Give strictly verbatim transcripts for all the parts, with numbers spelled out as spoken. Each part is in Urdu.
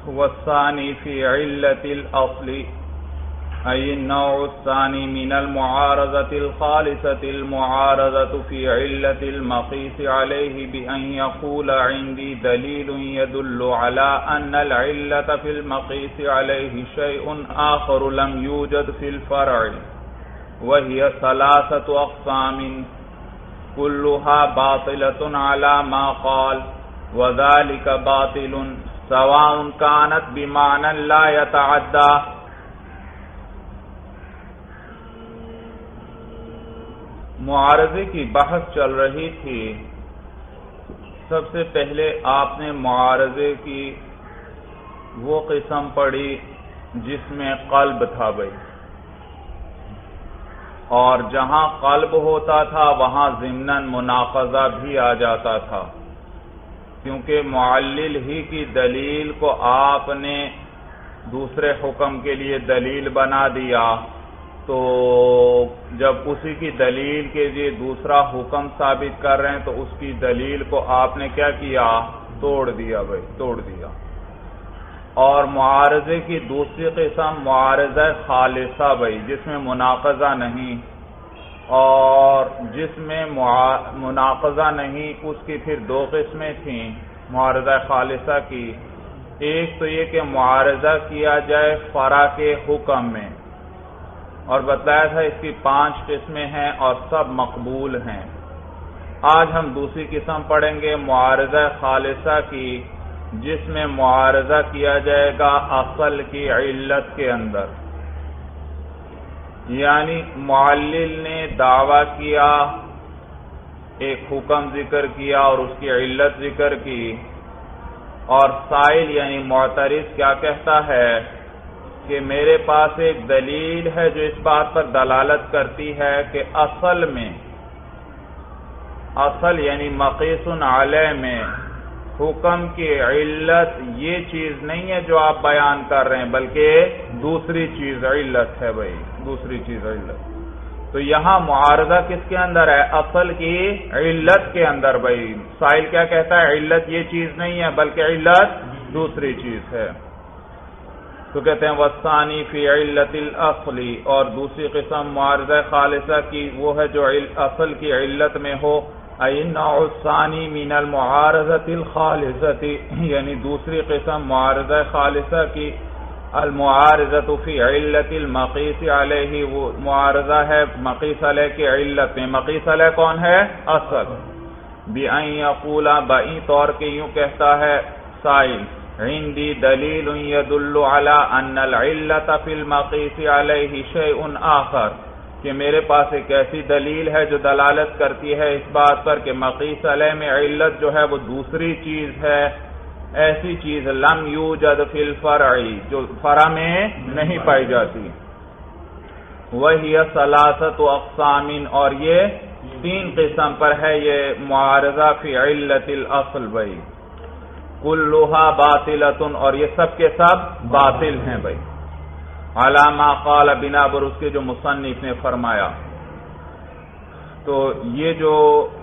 والثاني في علة الأصل أي النوع الثاني من المعارضة الخالصة المعارضة في علة المقيس عليه بأن يقول عندي دليل يدل على أن العلة في المقيس عليه شيء آخر لم يوجد في الفرع وهي ثلاثة أقسام كلها باطلة على ما قال وذلك باطل سواء كانت بمعنى لا يتعدى. معارضے کی بحث چل رہی تھی. سب سے پہلے آپ نے معارضے کی وہ قسم پڑھی جس میں قلب تھا بھائی، اور جہاں قلب ہوتا تھا وہاں ضمناً مناقضہ بھی آ جاتا تھا، کیونکہ معلل ہی کی دلیل کو آپ نے دوسرے حکم کے لیے دلیل بنا دیا، تو جب اسی کی دلیل کے لیے دوسرا حکم ثابت کر رہے ہیں تو اس کی دلیل کو آپ نے کیا کیا؟ توڑ دیا بھائی، توڑ دیا. اور معارضے کی دوسری قسم معارضہ خالصہ بھائی، جس میں مناقضہ نہیں، اور جس میں مناقضہ نہیں اس کی پھر دو قسمیں تھیں معارضہ خالصہ کی. ایک تو یہ کہ معارضہ کیا جائے فرع کے حکم میں، اور بتایا تھا اس کی پانچ قسمیں ہیں اور سب مقبول ہیں. آج ہم دوسری قسم پڑھیں گے معارضہ خالصہ کی، جس میں معارضہ کیا جائے گا اصل کی علت کے اندر. یعنی معلل نے دعویٰ کیا، ایک حکم ذکر کیا اور اس کی علت ذکر کی، اور سائل یعنی معترض کیا کہتا ہے کہ میرے پاس ایک دلیل ہے جو اس بات پر دلالت کرتی ہے کہ اصل میں، اصل یعنی مقیس علیہ میں حکم کی علت یہ چیز نہیں ہے جو آپ بیان کر رہے ہیں، بلکہ دوسری چیز علت ہے بھائی، دوسری چیز علت. تو یہاں معارضہ کس کے اندر ہے؟ اصل کی علت کے اندر بھائی. سائل کیا کہتا ہے؟ علت یہ چیز نہیں ہے بلکہ علت دوسری چیز ہے. تو کہتے ہیں والثانی فی علت الاصل، اور دوسری قسم معارضہ خالصہ کی وہ ہے جو اصل کی علت میں ہو. ای النوع الثانی من المعارضۃ الخالصۃ، یعنی دوسری قسم معارضہ خالصہ کی المعارضۃ فی علت المقیس علیہ، وہ معارضہ ہے مقیس علیہ کی علت میں. مقیس علیہ کون ہے؟ اصل. بأن یقول، بئی طور کے یوں کہتا ہے سائل، عندی دلیل یدل علی ان العلت فی المقیس علیہ شیء آخر، کہ میرے پاس ایک ایسی دلیل ہے جو دلالت کرتی ہے اس بات پر کہ مقیس علیہ میں علت جو ہے وہ دوسری چیز ہے، ایسی چیز لم یوجد فی الفرع، جو فرع میں نہیں پائی جاتی. وہی ثلاثۃ اقسام، اور یہ تین قسم پر ہے یہ معارضہ فی علت الاصل بھائی. کلھا باطلۃ، اور یہ سب کے سب باطل ہیں بھائی. علی ما قال، بنا پر اس کے جو مصنف نے فرمایا. تو یہ جو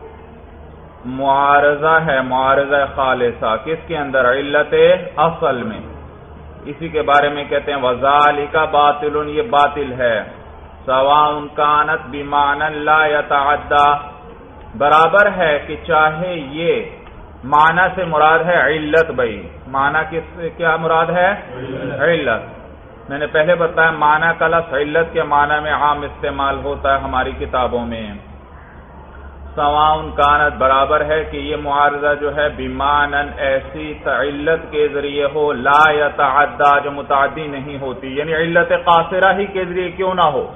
معارضہ ہے معارضہ خالصہ کس کے اندر؟ علت اصل میں. اسی کے بارے میں کہتے ہیں وذالک باطل، یہ باطل ہے. سواء کانت بمعنی لا یتعدی، برابر ہے کہ چاہے یہ معنی سے مراد ہے علت بھائی. معنی کس سے کیا مراد ہے؟ علت. میں نے پہلے بتایا معنی کا لفظ علت کے معنی میں عام استعمال ہوتا ہے ہماری کتابوں میں. سواء کانت، برابر ہے کہ یہ معارضہ جو ہے بمعنی ایسی علت کے ذریعے ہو لا یتعدی، جو متعدی نہیں ہوتی، یعنی علت قاصرہ ہی کے ذریعے کیوں نہ ہو.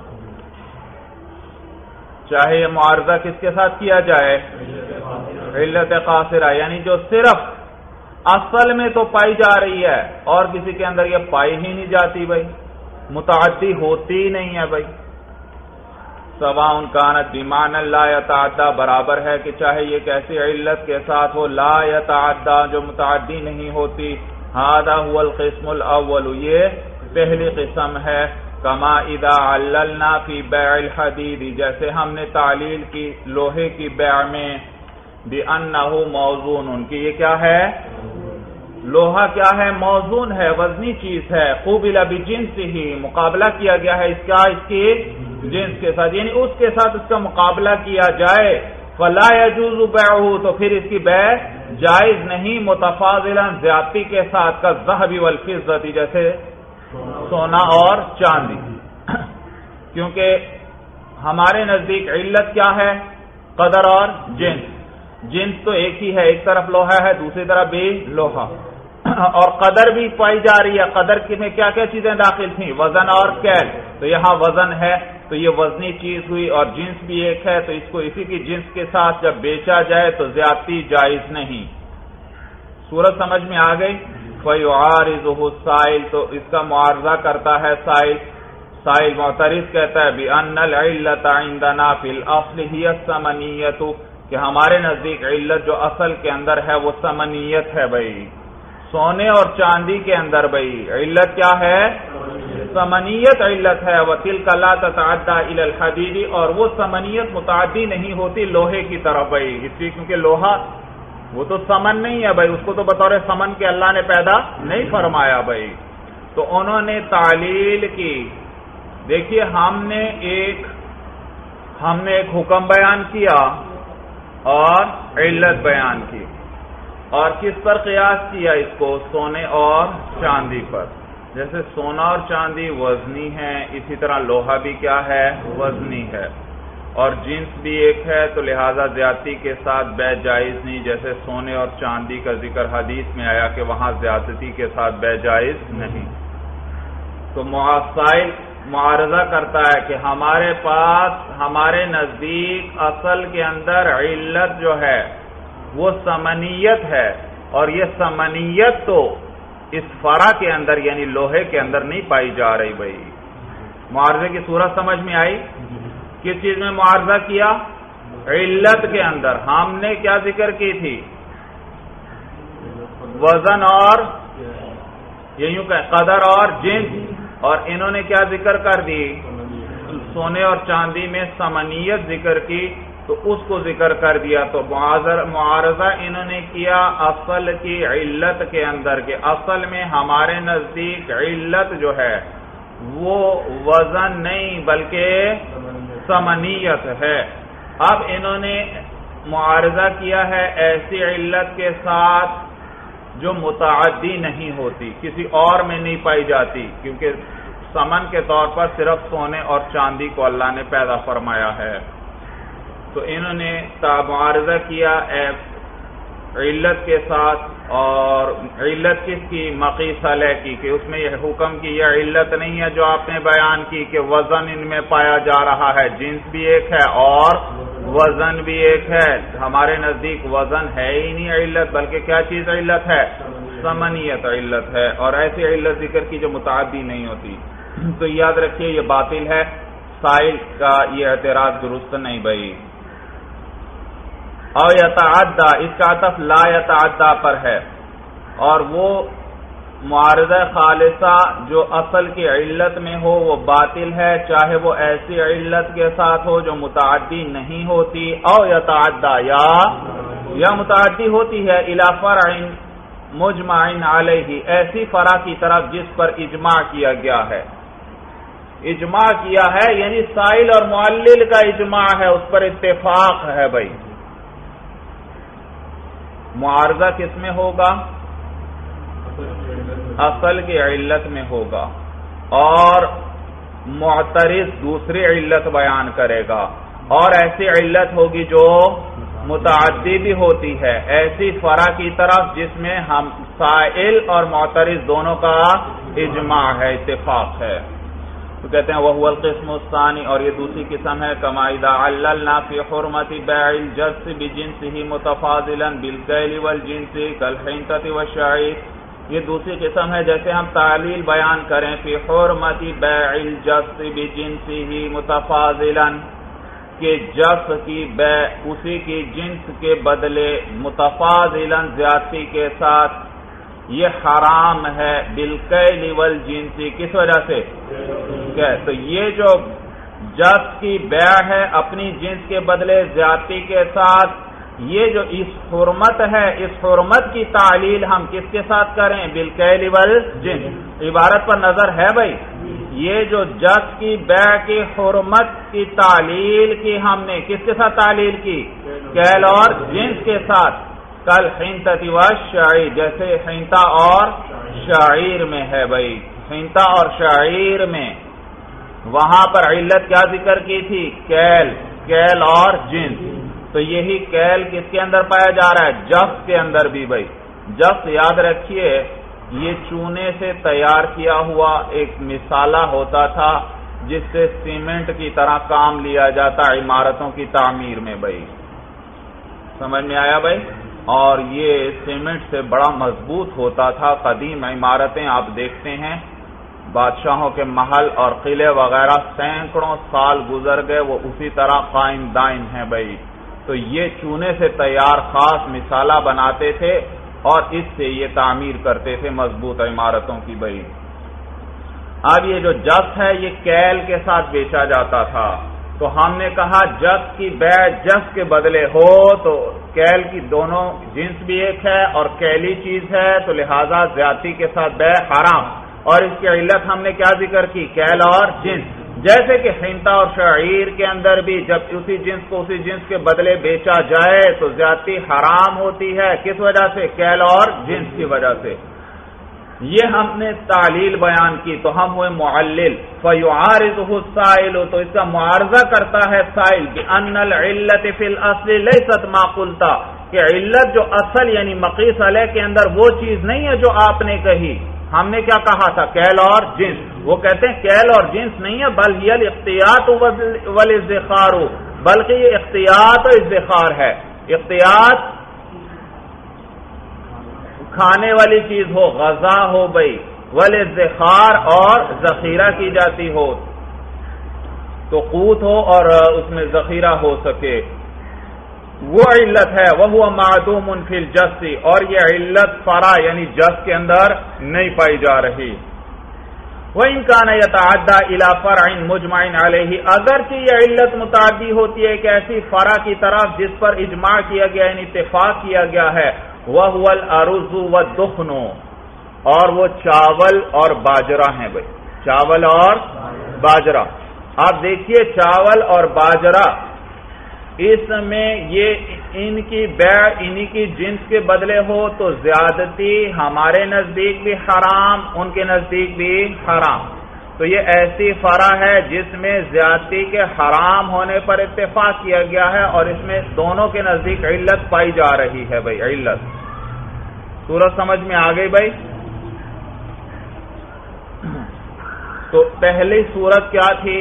چاہے یہ معارضہ کس کے ساتھ کیا جائے؟ علت قاصرہ، یعنی جو صرف اصل میں تو پائی جا رہی ہے اور کسی کے اندر یہ پائی ہی نہیں جاتی بھائی، متعدی ہوتی ہی نہیں ہے بھائی. سواء کانت بمعنی لا یتعدی، برابر ہے کہ چاہے یہ کیسی علت کے ساتھ ہو لا یتعدی، جو متعدی نہیں ہوتی. ھذا هو القسم الاول، یہ پہلی قسم ہے. کما اذا عللنا فی بیع الحدید، جیسے ہم نے تعلیل کی لوہے کی بیع میں بأنہ موزون، کی یہ کیا ہے؟ لوہا کیا ہے؟ موزون ہے، وزنی چیز ہے. قوبل بجنس ہی، مقابلہ کیا گیا ہے اس کا اس کی جنس کے ساتھ، یعنی اس کے ساتھ اس کا مقابلہ کیا جائے. فلا يجوز بیعہ، تو پھر اس کی بیع جائز نہیں. متفاضلا، زیادتی کے ساتھ، کا الذهب والفضة، جیسے سونا اور چاندی. کیونکہ ہمارے نزدیک علت کیا ہے؟ قدر اور جنس. جنس تو ایک ہی ہے، ایک طرف لوہا ہے، دوسری طرف بھی لوہا، اور قدر بھی پائی جا رہی ہے. قدر میں کیا کیا چیزیں داخل تھیں؟ وزن اور کیل. تو یہاں وزن ہے تو یہ وزنی چیز ہوئی، اور جنس بھی ایک ہے، تو اس کو اسی کی جنس کے ساتھ جب بیچا جائے تو زیادتی جائز نہیں. صورت سمجھ میں آ گئی؟ فَيُعَارِضُهُ السَّائِلُ، تو اس کا معارضہ کرتا ہے سائل. سائل معترض کہتا ہے بِأَنَّ الْعِلَّةَ عِنْدَنَا فِي الْأَصْلِ هِيَ الثَّمَنِيَّةُ، کہ ہمارے نزدیک علت جو اصل کے اندر ہے وہ ثمنیت ہے. بھائی سونے اور چاندی کے اندر بھائی علت کیا ہے؟ ثمنیت علت ہے. وَتِلْكَ لَا تَتَعَدَّى إِلَى الْحَدِيدِ، اور وہ ثمنیت متعدی نہیں ہوتی لوہے کی طرف. بھائی اس لیے کیونکہ لوہا وہ تو ثمن نہیں ہے بھائی، اس کو تو بطور ثمن کے اللہ نے پیدا نہیں فرمایا. بھائی تو انہوں نے تعلیل کی. دیکھیے ہم نے ایک ہم نے ایک حکم بیان کیا اور علت بیان کی، اور کس پر قیاس کیا اس کو؟ سونے اور چاندی پر. جیسے سونا اور چاندی وزنی ہے، اسی طرح لوہا بھی کیا ہے؟ وزنی ہے، اور جنس بھی ایک ہے، تو لہذا زیادتی کے ساتھ بیع جائز نہیں. جیسے سونے اور چاندی کا ذکر حدیث میں آیا کہ وہاں زیادتی کے ساتھ بیع جائز نہیں. تو معاصل معارضہ کرتا ہے کہ ہمارے پاس ہمارے نزدیک اصل کے اندر علت جو ہے وہ ثمنیت ہے، اور یہ ثمنیت تو اس فرع کے اندر یعنی لوہے کے اندر نہیں پائی جا رہی. بھائی معارضے کی صورت سمجھ میں آئی؟ کس چیز میں معارضہ کیا؟ علت کے اندر. ہم نے کیا ذکر کی تھی؟ وزن اور یہ یوں کہ قدر اور جنس، اور انہوں نے کیا ذکر کر دی؟ سونے اور چاندی میں ثمنیت ذکر کی، تو اس کو ذکر کر دیا. تو معارضہ انہوں نے کیا اصل کی علت کے اندر کے اصل میں ہمارے نزدیک علت جو ہے وہ وزن نہیں بلکہ ثمنیت ہے. اب انہوں نے معارضہ کیا ہے ایسی علت کے ساتھ جو متعدی نہیں ہوتی، کسی اور میں نہیں پائی جاتی، کیونکہ ثمن کے طور پر صرف سونے اور چاندی کو اللہ نے پیدا فرمایا ہے. تو انہوں نے معارضہ کیا علت کے ساتھ، اور علت کس کی؟ مقیس علیہ کی، کہ اس میں یہ حکم کی یہ علت نہیں ہے جو آپ نے بیان کی کہ وزن ان میں پایا جا رہا ہے. جنس بھی ایک ہے اور وزن بھی ایک ہے. ہمارے نزدیک وزن ہے ہی نہیں علت، بلکہ کیا چیز علت ہے؟ ثمنیت علت ہے. اور ایسی علت ذکر کی جو متعدی نہیں ہوتی. تو یاد رکھیے یہ باطل ہے. سائل کا یہ اعتراض درست نہیں. بھائی او یتعدی، اس کا عطف لا یتعدی پر ہے، اور وہ معارضہ خالصہ جو اصل کی علت میں ہو وہ باطل ہے، چاہے وہ ایسی علت کے ساتھ ہو جو متعدی نہیں ہوتی. او یتعدی، یا یا متعدی ہوتی ہے الی فرع مجمع علیہ، ایسی فرع کی طرف جس پر اجماع کیا گیا ہے. اجماع کیا ہے یعنی سائل اور معلل کا اجماع ہے، اس پر اتفاق ہے. بھائی معارضہ کس میں ہوگا؟ اصل کی علت میں ہوگا، اور معترض دوسری علت بیان کرے گا، اور ایسی علت ہوگی جو متعدی بھی ہوتی ہے، ایسی فرع کی طرف جس میں ہم سائل اور معترض دونوں کا اجماع ہے، اتفاق ہے. تو کہتے ہیں وَهُوَ الْقِسْمُ الثَّانِي، اور یہ دوسری قسم ہے كَمَا إِذَا عَلَّلْنَا فِي حُرْمَةِ بَيْعِ الْجَنْسِ بِجِنْسِهِ مُتَفَاضِلًا بِالْكَيْلِ وَالْجِنْسِ كَالْحِنْطَةِ وَالشَّعِيرِ. یہ دوسری قسم ہے جیسے ہم تعلیل بیان کریں فی حرمت بیع الجنس بجنسه متفاضلا، کہ جنس کی بیع اسی کی جنس کے بدلے متفاضلا زیادتی کے ساتھ یہ حرام ہے. بالکیل والجنس، کس وجہ سے؟ تو یہ جو جنس کی بیع ہے اپنی جنس کے بدلے زیادتی کے ساتھ، یہ جو اس حرمت ہے، اس حرمت کی تعلیل ہم کس کے ساتھ کریں؟ بالکیل والجنس۔ عبارت پر نظر ہے بھائی، یہ جو جس کی بیع کی حرمت کی تعلیل کی ہم نے کس کے ساتھ تعلیل کی؟ کیل اور جنس کے ساتھ۔ کل حنطۃ والشعیر، جیسے حنطہ اور شعیر میں ہے بھائی، حنطہ اور شعیر میں وہاں پر علت کیا ذکر کی تھی؟ کیل، کیل اور جنس۔ تو یہی کیل کس کے اندر پایا جا رہا ہے؟ جفت کے اندر بھی بھائی۔ جفت یاد رکھیے یہ چونے سے تیار کیا ہوا ایک مسالہ ہوتا تھا جس سے سیمنٹ کی طرح کام لیا جاتا عمارتوں کی تعمیر میں بھائی، سمجھ میں آیا بھائی؟ اور یہ سیمنٹ سے بڑا مضبوط ہوتا تھا۔ قدیم عمارتیں آپ دیکھتے ہیں، بادشاہوں کے محل اور قلعے وغیرہ سینکڑوں سال گزر گئے، وہ اسی طرح قائم دائم ہیں بھائی۔ تو یہ چونے سے تیار خاص مسالہ بناتے تھے اور اس سے یہ تعمیر کرتے تھے مضبوط عمارتوں کی بھائی۔ اب یہ جو جس ہے یہ کیل کے ساتھ بیچا جاتا تھا، تو ہم نے کہا جس کی بیع جس کے بدلے ہو تو کیل کی دونوں جنس بھی ایک ہے اور کیلی چیز ہے، تو لہذا زیادتی کے ساتھ بیع حرام۔ اور اس کی علت ہم نے کیا ذکر کی؟ کیل اور جنس۔ جیسے کہ حنطہ اور شعیر کے اندر بھی جب اسی جنس کو اسی جنس کے بدلے بیچا جائے تو زیادتی حرام ہوتی ہے، کس وجہ سے؟ کیل اور جنس کی وجہ سے۔ یہ ہم نے تعلیل بیان کی تو ہم ہوئے معلل۔ فَيُعَارِضُهُ السَّائِلُ، تو اس کا معارضہ کرتا ہے سائل بِأَنَّ الْعِلَّةِ فِي الْأَصْلِ لَيْسَتْ مَا قُلْتَ، کہ علت جو اصل یعنی مقیس علیہ کے اندر وہ چیز نہیں ہے جو آپ نے کہی۔ ہم نے کیا کہا تھا؟ کیل اور جنس۔ وہ کہتے ہیں کیل اور جنس نہیں ہے، بل ہی الاختیاط والازدخار، بلکہ یہ اختیاط و ازدخار ہے۔ اختیاط کھانے والی چیز ہو، غذا ہو بھائی، والازدخار اور ذخیرہ کی جاتی ہو، تو قوت ہو اور اس میں ذخیرہ ہو سکے، وہ علت ہے۔ وَهُوَ مَعْدُومٌ فِي الْجَسِّ، اور یہ علت فرع یعنی جس کے اندر نہیں پائی جا رہی۔ وَإِنْ كَانَ يَتَعَدَّى إِلَى فَرْعٍ مُجْمَعٍ عَلَيْهِ، اگرچہ یہ علت متعدی ہوتی ہے ایک ایسی فرع کی طرف جس پر اجماع کیا گیا یعنی اتفاق کیا گیا ہے۔ وَهُوَ الْأَرُزُ وَالدُّخْنُ، اور وہ چاول اور باجرہ ہیں بھائی، چاول اور باجرہ۔ آپ دیکھیے چاول اور باجرہ، اس میں یہ ان کی بیع انہی کی جنس کے بدلے ہو تو زیادتی ہمارے نزدیک بھی حرام، ان کے نزدیک بھی حرام۔ تو یہ ایسی فرع ہے جس میں زیادتی کے حرام ہونے پر اتفاق کیا گیا ہے اور اس میں دونوں کے نزدیک علت پائی جا رہی ہے بھائی، علت۔ صورت سمجھ میں آ گئی بھائی؟ تو پہلی صورت کیا تھی؟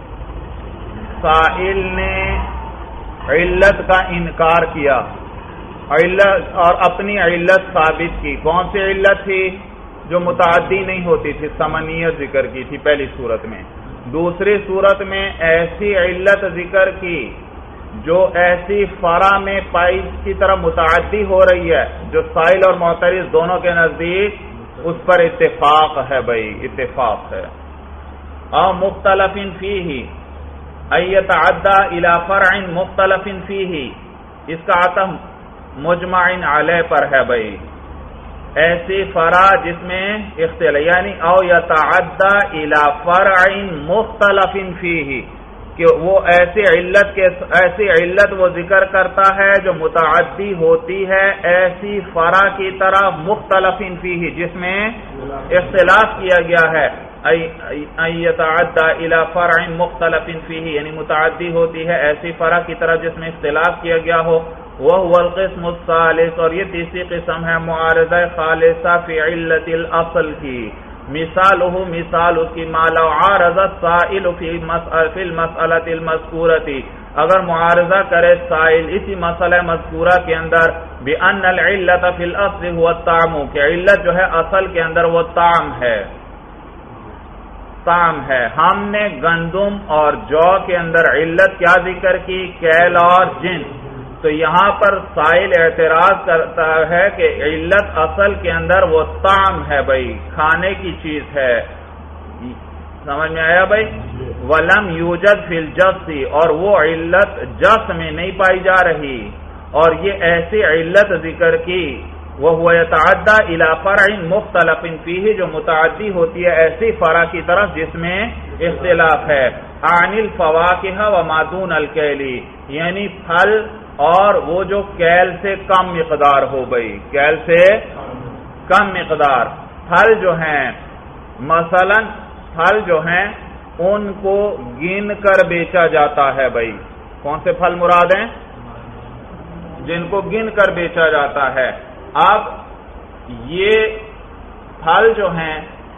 سائل نے علت کا انکار کیا علت اور اپنی علت ثابت کی۔ کون سی علت تھی؟ جو متعدی نہیں ہوتی تھی، ثمانیت ذکر کی تھی پہلی صورت میں۔ دوسری صورت میں ایسی علت ذکر کی جو ایسی فرع میں پائی کی طرح متعدی ہو رہی ہے جو سائل اور معترض دونوں کے نزدیک اس پر اتفاق ہے بھائی، اتفاق ہے۔ او مختلف فیہ، ایتعدى الى فرع مختلف فیہ، اس کا عطف مجمع علیہ پر ہے بھائی، ایسی فرع جس میں اختلاف یعنی او یتعدى الى فرع مختلف فیہ، کہ وہ ایسی علت کے ایسی علت وہ ذکر کرتا ہے جو متعدی ہوتی ہے ایسی فرع کی طرح مختلف فیہ، جس میں اختلاف کیا گیا ہے۔ ایتعدى الى فرع مختلف فیہ، یعنی متعدی ہوتی ہے ایسی فرع کی طرح جس میں اختلاف کیا گیا ہو۔ وهو القسم الثالث، اور یہ تیسری قسم ہے معارضہ خالصہ فی علت الاصل کی۔ مثالہ، مثال اس کی ما لو عارض السائل فی المسألة المذکورة، اگر معارضہ کرے سائل اسی مسئلہ مذکورہ کے اندر بأن العلت فی الاصل هو الطعم، کہ علت جو ہے اصل کے اندر وہ طعم ہے، طعم ہے۔ ہم نے گندم اور جو کے اندر علت کیا ذکر کی؟ کیل اور جنس۔ تو یہاں پر سائل اعتراض کرتا ہے کہ علت اصل کے اندر وہ طعم ہے بھائی، کھانے کی چیز ہے، سمجھ میں آیا بھائی؟ وَلَمْ يُوجَدْ فِي الْجَسِّ، اور وہ علت جس میں نہیں پائی جا رہی۔ اور یہ ایسی علت ذکر کی وَهُوَ يَتَعَدَّى إِلَى فَرْعٍ مُخْتَلَفٍ فِيهِ جو متعدی ہوتی ہے ایسی فرع کی طرف جس میں اختلاف ہے عَنِ الْفَوَاكِهَ وَمَا دُونَ الْكَيْلِ یعنی پھل اور وہ جو کیل سے کم مقدار ہو گئی، کیل سے کم مقدار پھل جو ہیں، مثلا پھل جو ہیں ان کو گن کر بیچا جاتا ہے بھائی، کون سے پھل مراد ہیں؟ جن کو گن کر بیچا جاتا ہے۔ اب یہ پھل جو ہیں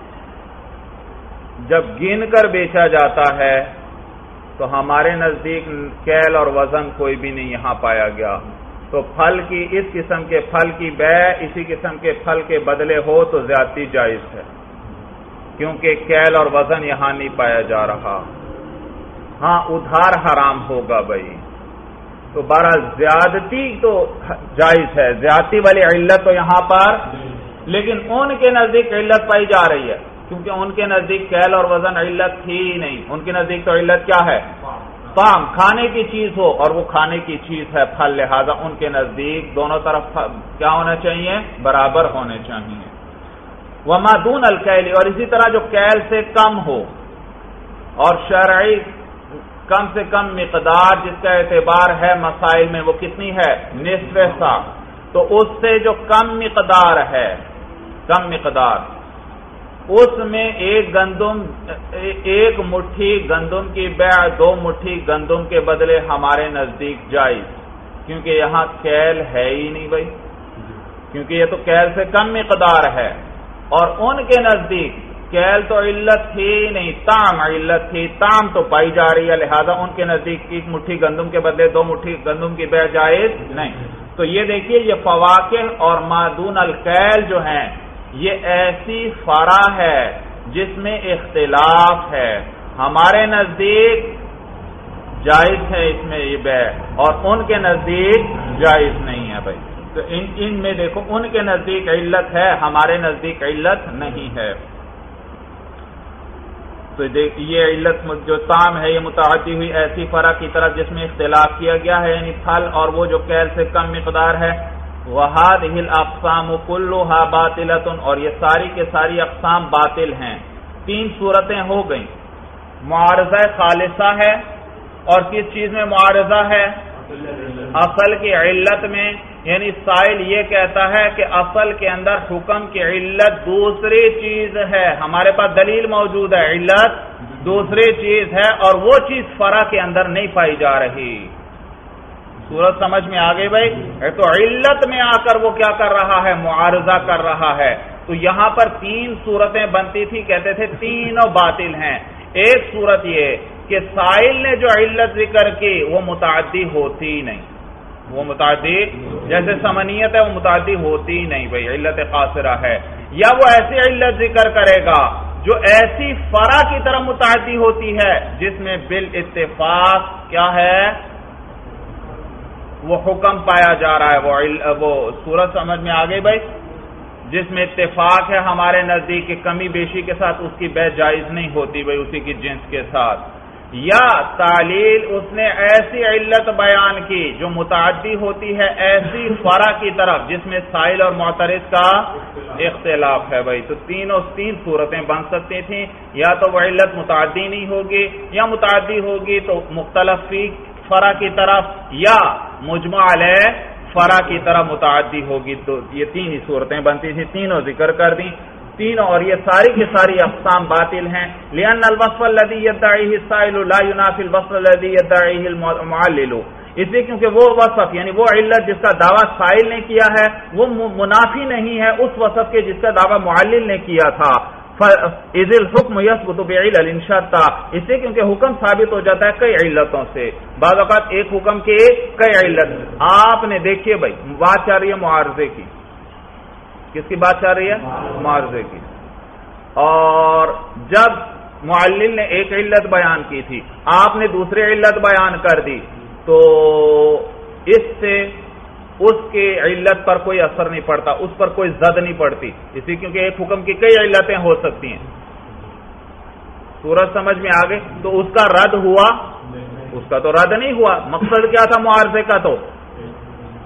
جب گن کر بیچا جاتا ہے تو ہمارے نزدیک کیل اور وزن کوئی بھی نہیں یہاں پایا گیا، تو پھل کی اس قسم کے پھل کی بیع اسی قسم کے پھل کے بدلے ہو تو زیادتی جائز ہے، کیونکہ کیل اور وزن یہاں نہیں پایا جا رہا۔ ہاں ادھار حرام ہوگا بھائی، تو بہرحال زیادتی تو جائز ہے، زیادتی والی علت تو یہاں پر، لیکن ان کے نزدیک علت پائی جا رہی ہے کیونکہ ان کے نزدیک کیل اور وزن علت تھی نہیں، ان کے نزدیک تو علت کیا ہے؟ طعم، کھانے کی چیز ہو، اور وہ کھانے کی چیز ہے پھل، لہذا ان کے نزدیک دونوں طرف کیا ہونا چاہیے؟ برابر ہونے چاہیے۔ وما دون الکیل، اور اسی طرح جو کیل سے کم ہو اور شرعی کم سے کم مقدار جس کا اعتبار ہے مسائل میں وہ کتنی ہے؟ نصف سا، تو اس سے جو کم مقدار ہے، کم مقدار اس میں ایک گندم ایک مٹھی گندم کی بیع دو مٹھی گندم کے بدلے ہمارے نزدیک جائز، کیونکہ یہاں کیل ہے ہی نہیں بھائی، کیونکہ یہ تو کیل سے کم مقدار ہے، اور ان کے نزدیک کیل تو علت تھی نہیں، طعم علت تھی، طعم تو پائی جا رہی ہے، لہذا ان کے نزدیک ایک مٹھی گندم کے بدلے دو مٹھی گندم کی بیع جائز نہیں۔ تو یہ دیکھیے یہ فواکہ اور ما دون الکیل جو ہیں یہ ایسی فرع ہے جس میں اختلاف ہے، ہمارے نزدیک جائز ہے اس میں یہ بیع، اور ان کے نزدیک جائز نہیں ہے بھائی، تو ان ان میں دیکھو ان کے نزدیک علت ہے، ہمارے نزدیک علت نہیں ہے۔ تو یہ علت جو طعم ہے یہ متعدی ہوئی ایسی فرع کی طرف جس میں اختلاف کیا گیا ہے، یعنی پھل اور وہ جو کیل سے کم مقدار ہے۔ وَهَذِهِ الْأَقْسَامُ كُلُّهَا بَاطِلَةٌ، اور یہ ساری کے ساری اقسام باطل ہیں۔ تین صورتیں ہو گئیں، معارضہ خالصہ ہے، اور کس چیز میں معارضہ ہے؟ اصل کی علت میں، یعنی سائل یہ کہتا ہے کہ اصل کے اندر حکم کی علت دوسری چیز ہے، ہمارے پاس دلیل موجود ہے علت دوسری چیز ہے اور وہ چیز فرع کے اندر نہیں پائی جا رہی۔ صورت سمجھ میں آ گئی بھائی؟ تو علت میں آ کر وہ کیا کر رہا ہے؟ معارضہ کر رہا ہے۔ تو یہاں پر تین صورتیں بنتی تھی، کہتے تھے تینوں باطل ہیں۔ ایک صورت یہ کہ سائل نے جو علت ذکر کی وہ متعدی ہوتی نہیں، وہ متعدی جیسے سمنیت ہے وہ متعدی ہوتی نہیں بھائی، علت قاصرہ ہے، یا وہ ایسی علت ذکر کرے گا جو ایسی فرع کی طرح متعدی ہوتی ہے جس میں بالاتفاق کیا ہے؟ وہ حکم پایا جا رہا ہے، وہ وہ صورت سمجھ میں آ گئی بھائی، جس میں اتفاق ہے ہمارے نزدیک کی کمی بیشی کے ساتھ اس کی بیع جائز نہیں ہوتی بھائی اسی کی جنس کے ساتھ، یا تعلیل اس نے ایسی علت بیان کی جو متعدی ہوتی ہے ایسی فرع کی طرف جس میں سائل اور معترض کا اختلاف ہے بھائی۔ تو تینوں تین صورتیں بن سکتی تھیں، یا تو وہ علت متعدی نہیں ہوگی، یا متعدی ہوگی تو مختلف فی فرع کی طرف، یا مجمع علیہ فرع کی طرف متعدی ہوگی۔ تو یہ تین ہی صورتیں بنتی تھی، تینوں ذکر کر دیں تینوں، اور یہ ساری کی ساری اقسام باطل ہیں۔ لأن الوصف الذي يدعيه السائل لا ينافي الوصف الذي يدعيه المعلل، اس لیے کیونکہ وہ وصف یعنی وہ علت جس کا دعویٰ سائل نے کیا ہے وہ منافی نہیں ہے اس وصف کے جس کا دعویٰ معلل نے کیا تھا۔ فَإِذِ الْحُكْمُ يَثْبُتُ بِعِلَلٍ شَتَّىٰ، اس لیے کیونکہ حکم ثابت ہو جاتا ہے کئی علتوں سے، بعض اوقات ایک حکم کے کئی علت۔ آپ نے دیکھیے بھائی بات چل رہی ہے معارضے کی، کس کی بات چل رہی ہے؟ معارضے کی، اور جب معلل نے ایک علت بیان کی تھی آپ نے دوسری علت بیان کر دی تو اس سے اس کے علت پر کوئی اثر نہیں پڑتا، اس پر کوئی زد نہیں پڑتی، اسی کیونکہ ایک حکم کی کئی علتیں ہو سکتی ہیں۔ صورت سمجھ میں آ گئی؟ تو اس کا رد ہوا؟ اس کا تو رد نہیں ہوا، مقصد کیا تھا معارضے کا؟ تو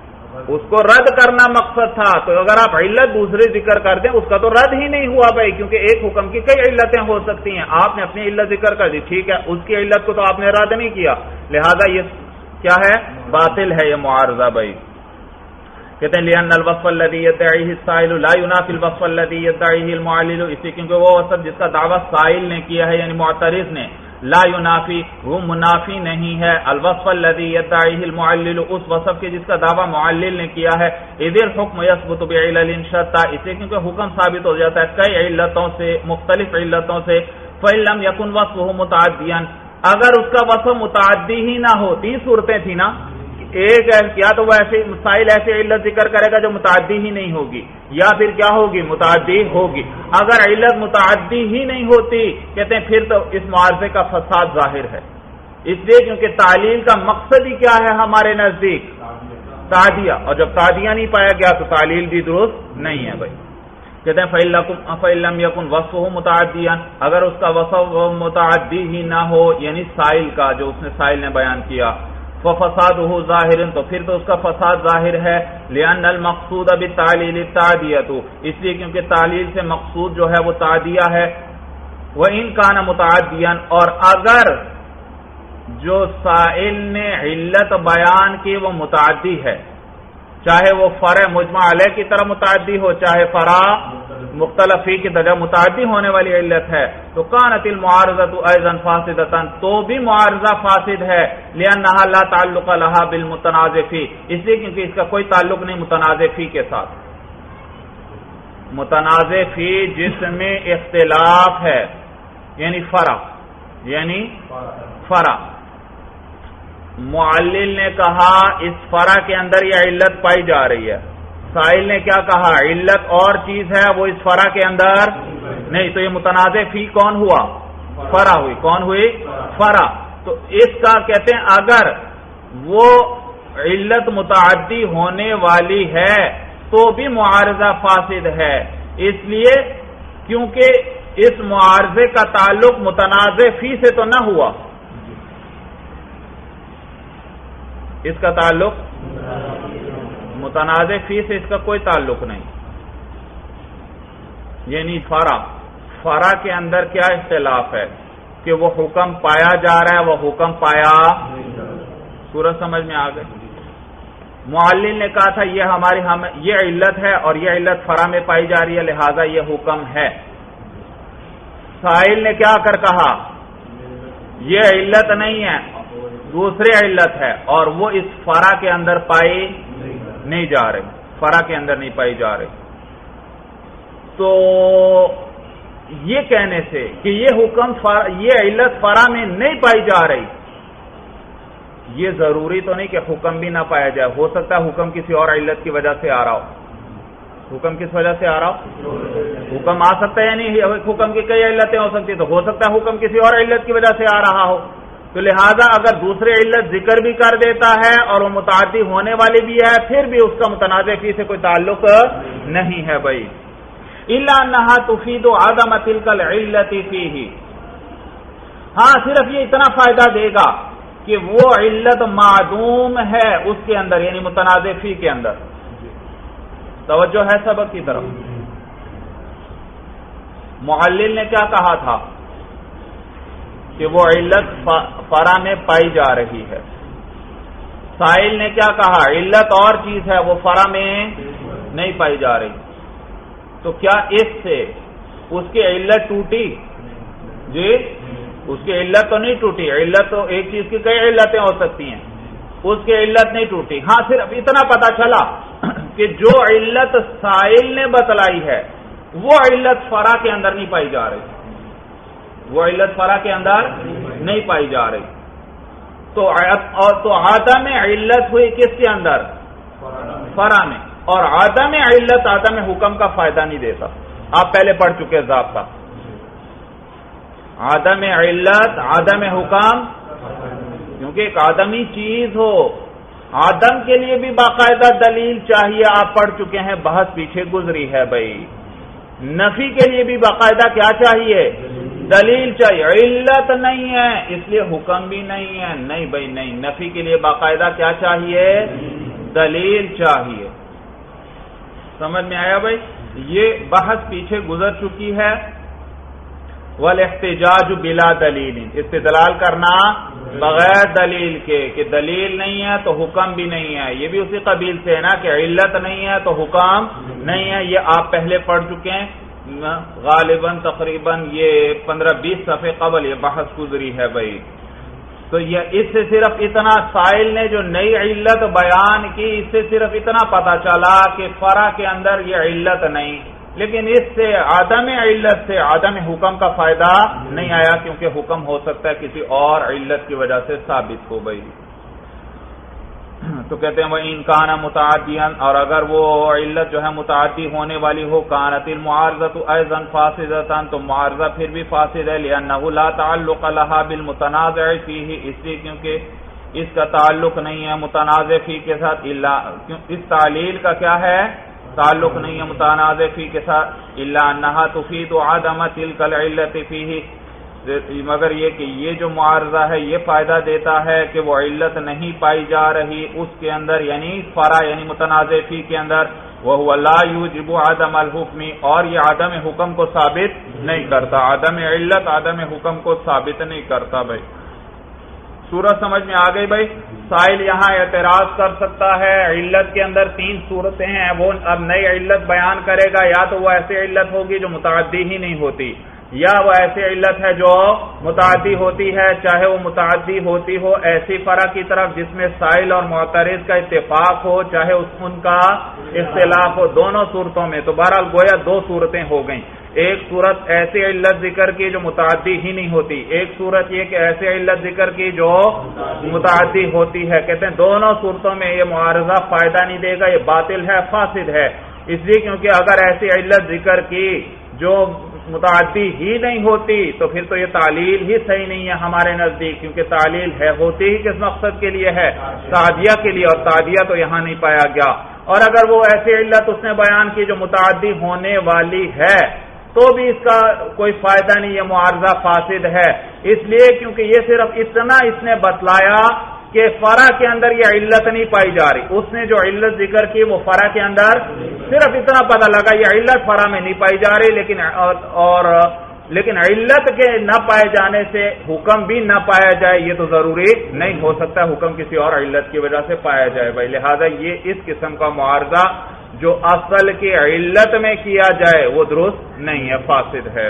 اس کو رد کرنا مقصد تھا، تو اگر آپ علت دوسری ذکر کر دیں اس کا تو رد ہی نہیں ہوا بھائی، کیونکہ ایک حکم کی کئی علتیں ہو سکتی ہیں، آپ نے اپنی علت ذکر کر دی، ٹھیک ہے، اس کی علت کو تو آپ نے رد نہیں کیا، لہذا یہ کیا ہے؟ باطل ہے یہ معارضہ بھائی۔ کہتے ہیں لأن الوصف الذي يدعيه السائل لا ينافي الوصف الذي يدعيه المعلل، اسی کیونکہ وہ وصف جس کا دعویٰ سائل نے کیا ہے یعنی معترض نے، لا ينافي وہ منافی نہیں ہے، الوصف الذي يدعيه المعلل اس وصف کے جس کا دعویٰ معلل نے کیا ہے، اذ الحكم يثبت بعلل شتى، اسے کیونکہ حکم ثابت ہو جاتا ہے کئی علتوں سے، مختلف علتوں سے، فإن لم يكن وصفه متعديا، اگر اس کا وصف متعدی ہی نہ ہو، تین صورتیں تھی نا، ایک یا تو وہ ایسے مسائل ایسے علت ذکر کرے گا جو متعدی ہی نہیں ہوگی، یا پھر کیا ہوگی؟ متعدی ہوگی۔ اگر علت متعدی ہی نہیں ہوتی کہتے ہیں پھر تو اس معارضے کا فساد ظاہر ہے، اس لیے کیونکہ تعلیل کا مقصد ہی کیا ہے ہمارے نزدیک؟ تعدیہ، اور جب تعدیہ نہیں پایا گیا تو تعلیل بھی درست نہیں ہے بھائی۔ کہتے ہیں فَإِن لَمْ يَكُنْ وَصْفُهُ مُتَعَدِّيًا، اگر اس کا وصف متعدی ہی نہ ہو یعنی سائل کا جو اس نے سائل نے بیان کیا، فَفَسَادُهُ ظَاهِرٌ تو پھر تو اس کا فساد ظاہر ہے، لِأَنَّ الْمَقْصُودَ بِالتَّعْلِيلِ التَّعْدِيَةُ، اس لیے کیونکہ تعلیل سے مقصود جو ہے وہ تعدیہ ہے، وَإِن كَانَ مُتَعَدِّيًا اور اگر جو سائل نے علت بیان کی وہ متعدی ہے، چاہے وہ فرع مجمع علیہ کی طرح متعدی ہو، چاہے فرع مختلف فی کی طرح متعدی ہونے والی علت ہے، تو کانت المعارضۃ ایضا فاسدۃ تو بھی معارضہ فاسد ہے، لأنها لا تعلق لها بالمتنازع فی، اس لیے کیونکہ اس کا کوئی تعلق نہیں متنازع فی کے ساتھ، متنازع فی جس میں اختلاف ہے یعنی فرع، یعنی فرع معلل نے کہا اس فرع کے اندر یہ علت پائی جا رہی ہے، سائل نے کیا کہا؟ علت اور چیز ہے وہ اس فرع کے اندر نہیں، تو یہ متنازع فی کون ہوا؟ فرع ہوئی، کون ہوئی؟ فرع۔ تو اس کا کہتے ہیں اگر وہ علت متعدی ہونے والی ہے تو بھی معارضہ فاسد ہے، اس لیے کیونکہ اس معارضے کا تعلق متنازع فی سے تو نہ ہوا، اس کا تعلق متنازع فی سے اس کا کوئی تعلق نہیں، یعنی فرع فرع کے اندر کیا اختلاف ہے کہ وہ حکم پایا جا رہا ہے وہ حکم پایا، سورج سمجھ میں آ گئی؟ معلل نے کہا تھا یہ ہماری ہم یہ علت ہے اور یہ علت فرع میں پائی جا رہی ہے لہذا یہ حکم ہے، سائل نے کیا کر کہا یہ علت نہیں ہے دوسری علت ہے اور وہ اس فرع کے اندر پائی نہیں جا رہی، فرع کے اندر نہیں پائی جا رہی، تو یہ کہنے سے کہ یہ حکم یہ علت فرع میں نہیں پائی جا رہی، یہ ضروری تو نہیں کہ حکم بھی نہ پایا جائے، ہو سکتا ہے حکم کسی اور علت کی وجہ سے آ رہا ہو، حکم کس وجہ سے آ رہا ہو؟ حکم آ سکتا ہے یعنی حکم کی کئی علتیں ہو سکتی تو ہو سکتا ہے حکم کسی اور علت کی وجہ سے آ رہا ہو، تو لہذا اگر دوسری علت ذکر بھی کر دیتا ہے اور وہ متعدی ہونے والی بھی ہے پھر بھی اس کا متنازع فی سے کوئی تعلق نہیں ہے بھائی، الا انها تفید عدم تلك العلت فيه، ہاں صرف یہ اتنا فائدہ دے گا کہ وہ علت معدوم ہے اس کے اندر یعنی متنازع فی کے اندر، توجہ ہے سبق کی طرف؟ معلل نے کیا کہا تھا کہ وہ علت فرع میں پائی جا رہی ہے، سائل نے کیا کہا علت اور چیز ہے وہ فرع میں نہیں پائی جا رہی، تو کیا اس سے اس کی علت ٹوٹی؟ جی اس کی علت تو نہیں ٹوٹی، علت تو ایک چیز کی کئی علتیں ہو سکتی ہیں، اس کی علت نہیں ٹوٹی، ہاں صرف اتنا پتا چلا کہ جو علت سائل نے بتلائی ہے وہ علت فرع کے اندر نہیں پائی جا رہی، وہ علت فرع کے اندر نہیں پائی جا رہی، تو تو عدم علت ہوئی کس کے اندر؟ فرع میں، اور عدم علت عدم حکم کا فائدہ نہیں دیتا، آپ پہلے پڑھ چکے ضابطہ، عدم علت عدم حکم، کیونکہ ایک آدمی چیز ہو آدم کے لیے بھی باقاعدہ دلیل چاہیے، آپ پڑھ چکے ہیں بحث پیچھے گزری ہے بھائی، نفی کے لیے بھی باقاعدہ کیا چاہیے؟ دلیل چاہیے، علت نہیں ہے اس لیے حکم بھی نہیں ہے، نہیں بھائی نہیں، نفی کے لیے باقاعدہ کیا چاہیے؟ دلیل چاہیے. سمجھ میں آیا بھائی؟ یہ بحث پیچھے گزر چکی ہے. والاحتجاج بلا دلیل، استدلال کرنا بغیر دلیل کے، کہ دلیل نہیں ہے تو حکم بھی نہیں ہے. یہ بھی اسی قبیل سے ہے نا کہ علت نہیں ہے تو حکم نہیں ہے. یہ آپ پہلے پڑھ چکے ہیں غالباً تقریباً یہ پندرہ بیس صفحے قبل یہ بحث گزری ہے بھائی. تو یہ اس سے صرف اتنا سائل نے جو نئی علت بیان کی، اس سے صرف اتنا پتا چلا کہ فرع کے اندر یہ علت نہیں، لیکن اس سے عدم علت سے عدم حکم کا فائدہ نہیں آیا، کیونکہ حکم ہو سکتا ہے کسی اور علت کی وجہ سے ثابت ہو گئی. تو کہتے ہیں وہ ان کان متعدیاً، اور اگر وہ علت جو ہے متعدی ہونے والی ہو، کانت المعارضۃ ایضا فاسدۃ، تو معارضہ پھر بھی فاسد ہے، لأنہ لا تعلق لها بالمتنازع فیہ، اس لیے کیونکہ اس کا تعلق نہیں ہے متنازع فی کے ساتھ، الا اس تعلیل کا کیا ہے تعلق نہیں ہے متنازع فی کے ساتھ، الا انها تفید عدم تلک العلت فیہ، مگر یہ کہ یہ جو معارضہ ہے یہ فائدہ دیتا ہے کہ وہ علت نہیں پائی جا رہی اس کے اندر، یعنی فرع یعنی متنازع فی کے اندر، وہو لا یوجب عدم الحکم، اور یہ عدم حکم کو ثابت نہیں کرتا، عدم علت عدم حکم کو ثابت نہیں کرتا. بھائی صورت سمجھ میں آ گئی بھائی؟ سائل یہاں اعتراض کر سکتا ہے علت کے اندر تین صورتیں ہیں، وہ اب نئی علت بیان کرے گا، یا تو وہ ایسی علت ہوگی جو متعدی ہی نہیں ہوتی، یا وہ ایسی علت ہے جو متعدی ہوتی ہے، چاہے وہ متعدی ہوتی ہو ایسی فرع کی طرف جس میں سائل اور معترض کا اتفاق ہو، چاہے اس ان کا اختلاف ہو، دونوں صورتوں میں. تو بہرحال گویا دو صورتیں ہو گئیں. ایک صورت ایسی علت ذکر کی جو متعدی ہی نہیں ہوتی، ایک صورت یہ کہ ایسی علت ذکر کی جو متعدی ہوتی ہے. کہتے ہیں دونوں صورتوں میں یہ معارضہ فائدہ نہیں دے گا، یہ باطل ہے، فاسد ہے. اس لیے کیونکہ اگر ایسی علت ذکر کی جو متعدی ہی نہیں ہوتی تو پھر تو یہ تعلیل ہی صحیح نہیں ہے ہمارے نزدیک، کیونکہ تعلیل ہے ہوتی ہی کس مقصد کے لیے ہے؟ تعدیہ کے لیے، اور تعدیہ تو یہاں نہیں پایا گیا. اور اگر وہ ایسی علت اس نے بیان کی جو متعدی ہونے والی ہے تو بھی اس کا کوئی فائدہ نہیں، یہ معارضہ فاسد ہے. اس لیے کیونکہ یہ صرف اتنا اس نے بتلایا کہ فرع کے اندر یہ علت نہیں پائی جا رہی، اس نے جو علت ذکر کی وہ فرع کے اندر صرف اتنا پتہ لگا یہ علت فرع میں نہیں پائی جا رہی، لیکن اور, اور لیکن علت کے نہ پائے جانے سے حکم بھی نہ پایا جائے یہ تو ضروری نہیں ہو سکتا، حکم کسی اور علت کی وجہ سے پایا جائے بھائی. لہذا یہ اس قسم کا معارضہ جو اصل کی علت میں کیا جائے وہ درست نہیں ہے، فاسد ہے.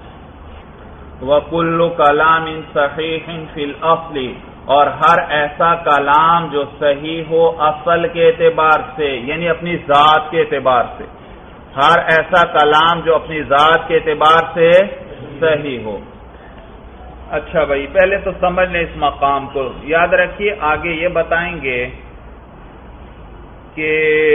وَكُلُّ كَلَامٍ صَحِيحٍ فِي الْأَصْلِ، اور ہر ایسا کلام جو صحیح ہو اصل کے اعتبار سے، یعنی اپنی ذات کے اعتبار سے، ہر ایسا کلام جو اپنی ذات کے اعتبار سے صحیح ہو. اچھا بھائی پہلے تو سمجھ لیں اس مقام کو، یاد رکھیے آگے یہ بتائیں گے کہ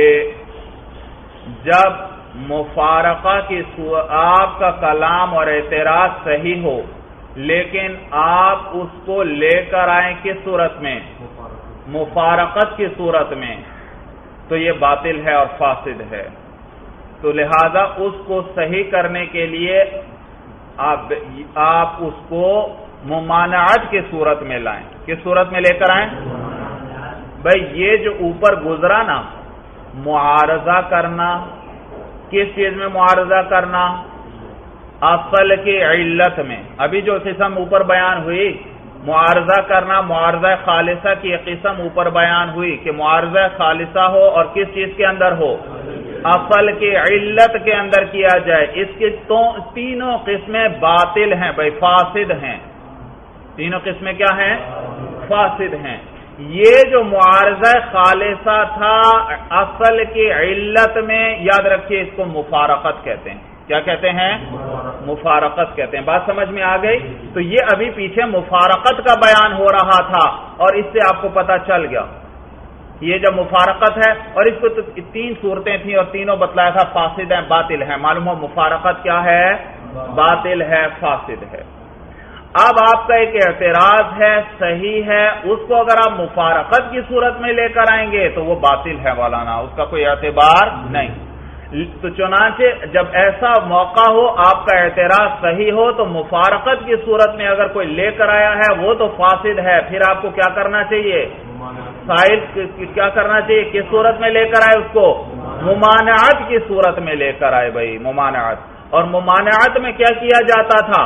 جب مفارقہ کی آپ کا کلام اور اعتراض صحیح ہو لیکن آپ اس کو لے کر آئیں کس صورت میں؟ مفارقت کی صورت میں، تو یہ باطل ہے اور فاسد ہے. تو لہذا اس کو صحیح کرنے کے لیے آپ آپ اس کو ممانعت کی صورت میں لائیں. کس صورت میں لے کر آئیں؟ بھائی یہ جو اوپر گزرا نا معارضہ کرنا، کس چیز میں معارضہ کرنا؟ اصل کی علت میں. ابھی جو قسم اوپر بیان ہوئی معارضہ کرنا، معارضہ خالصہ کی قسم اوپر بیان ہوئی کہ معارضہ خالصہ ہو اور کس چیز کے اندر ہو؟ اصل کی علت کے اندر کیا جائے. اس کی تو تینوں قسمیں باطل ہیں بھائی، فاسد ہیں. تینوں قسمیں کیا ہیں؟ فاسد ہیں. یہ جو معارضہ خالصہ تھا اصل کی علت میں، یاد رکھیے اس کو مفارقت کہتے ہیں. کیا کہتے ہیں؟ مفارقت کہتے ہیں. بات سمجھ میں آ گئی؟ تو یہ ابھی پیچھے مفارقت کا بیان ہو رہا تھا اور اس سے آپ کو پتا چل گیا یہ جب مفارقت ہے، اور اس کو تو تین صورتیں تھیں اور تینوں بتلایا تھا فاسد ہیں، باطل ہیں. معلوم ہو مفارقت کیا ہے؟ باطل ہے، فاسد ہے. اب آپ کا ایک اعتراض ہے، صحیح ہے، اس کو اگر آپ مفارقت کی صورت میں لے کر آئیں گے تو وہ باطل ہے مولانا، اس کا کوئی اعتبار نہیں. تو چنانچہ جب ایسا موقع ہو آپ کا اعتراض صحیح ہو تو مفارقت کی صورت میں اگر کوئی لے کر آیا ہے وہ تو فاسد ہے، پھر آپ کو کیا کرنا چاہیے؟ سائل کیا کرنا چاہیے؟ کس صورت میں لے کر آئے اس کو؟ ممانعت کی صورت میں لے کر آئے بھائی، ممانعت۔ اور ممانعت میں کیا کیا جاتا تھا؟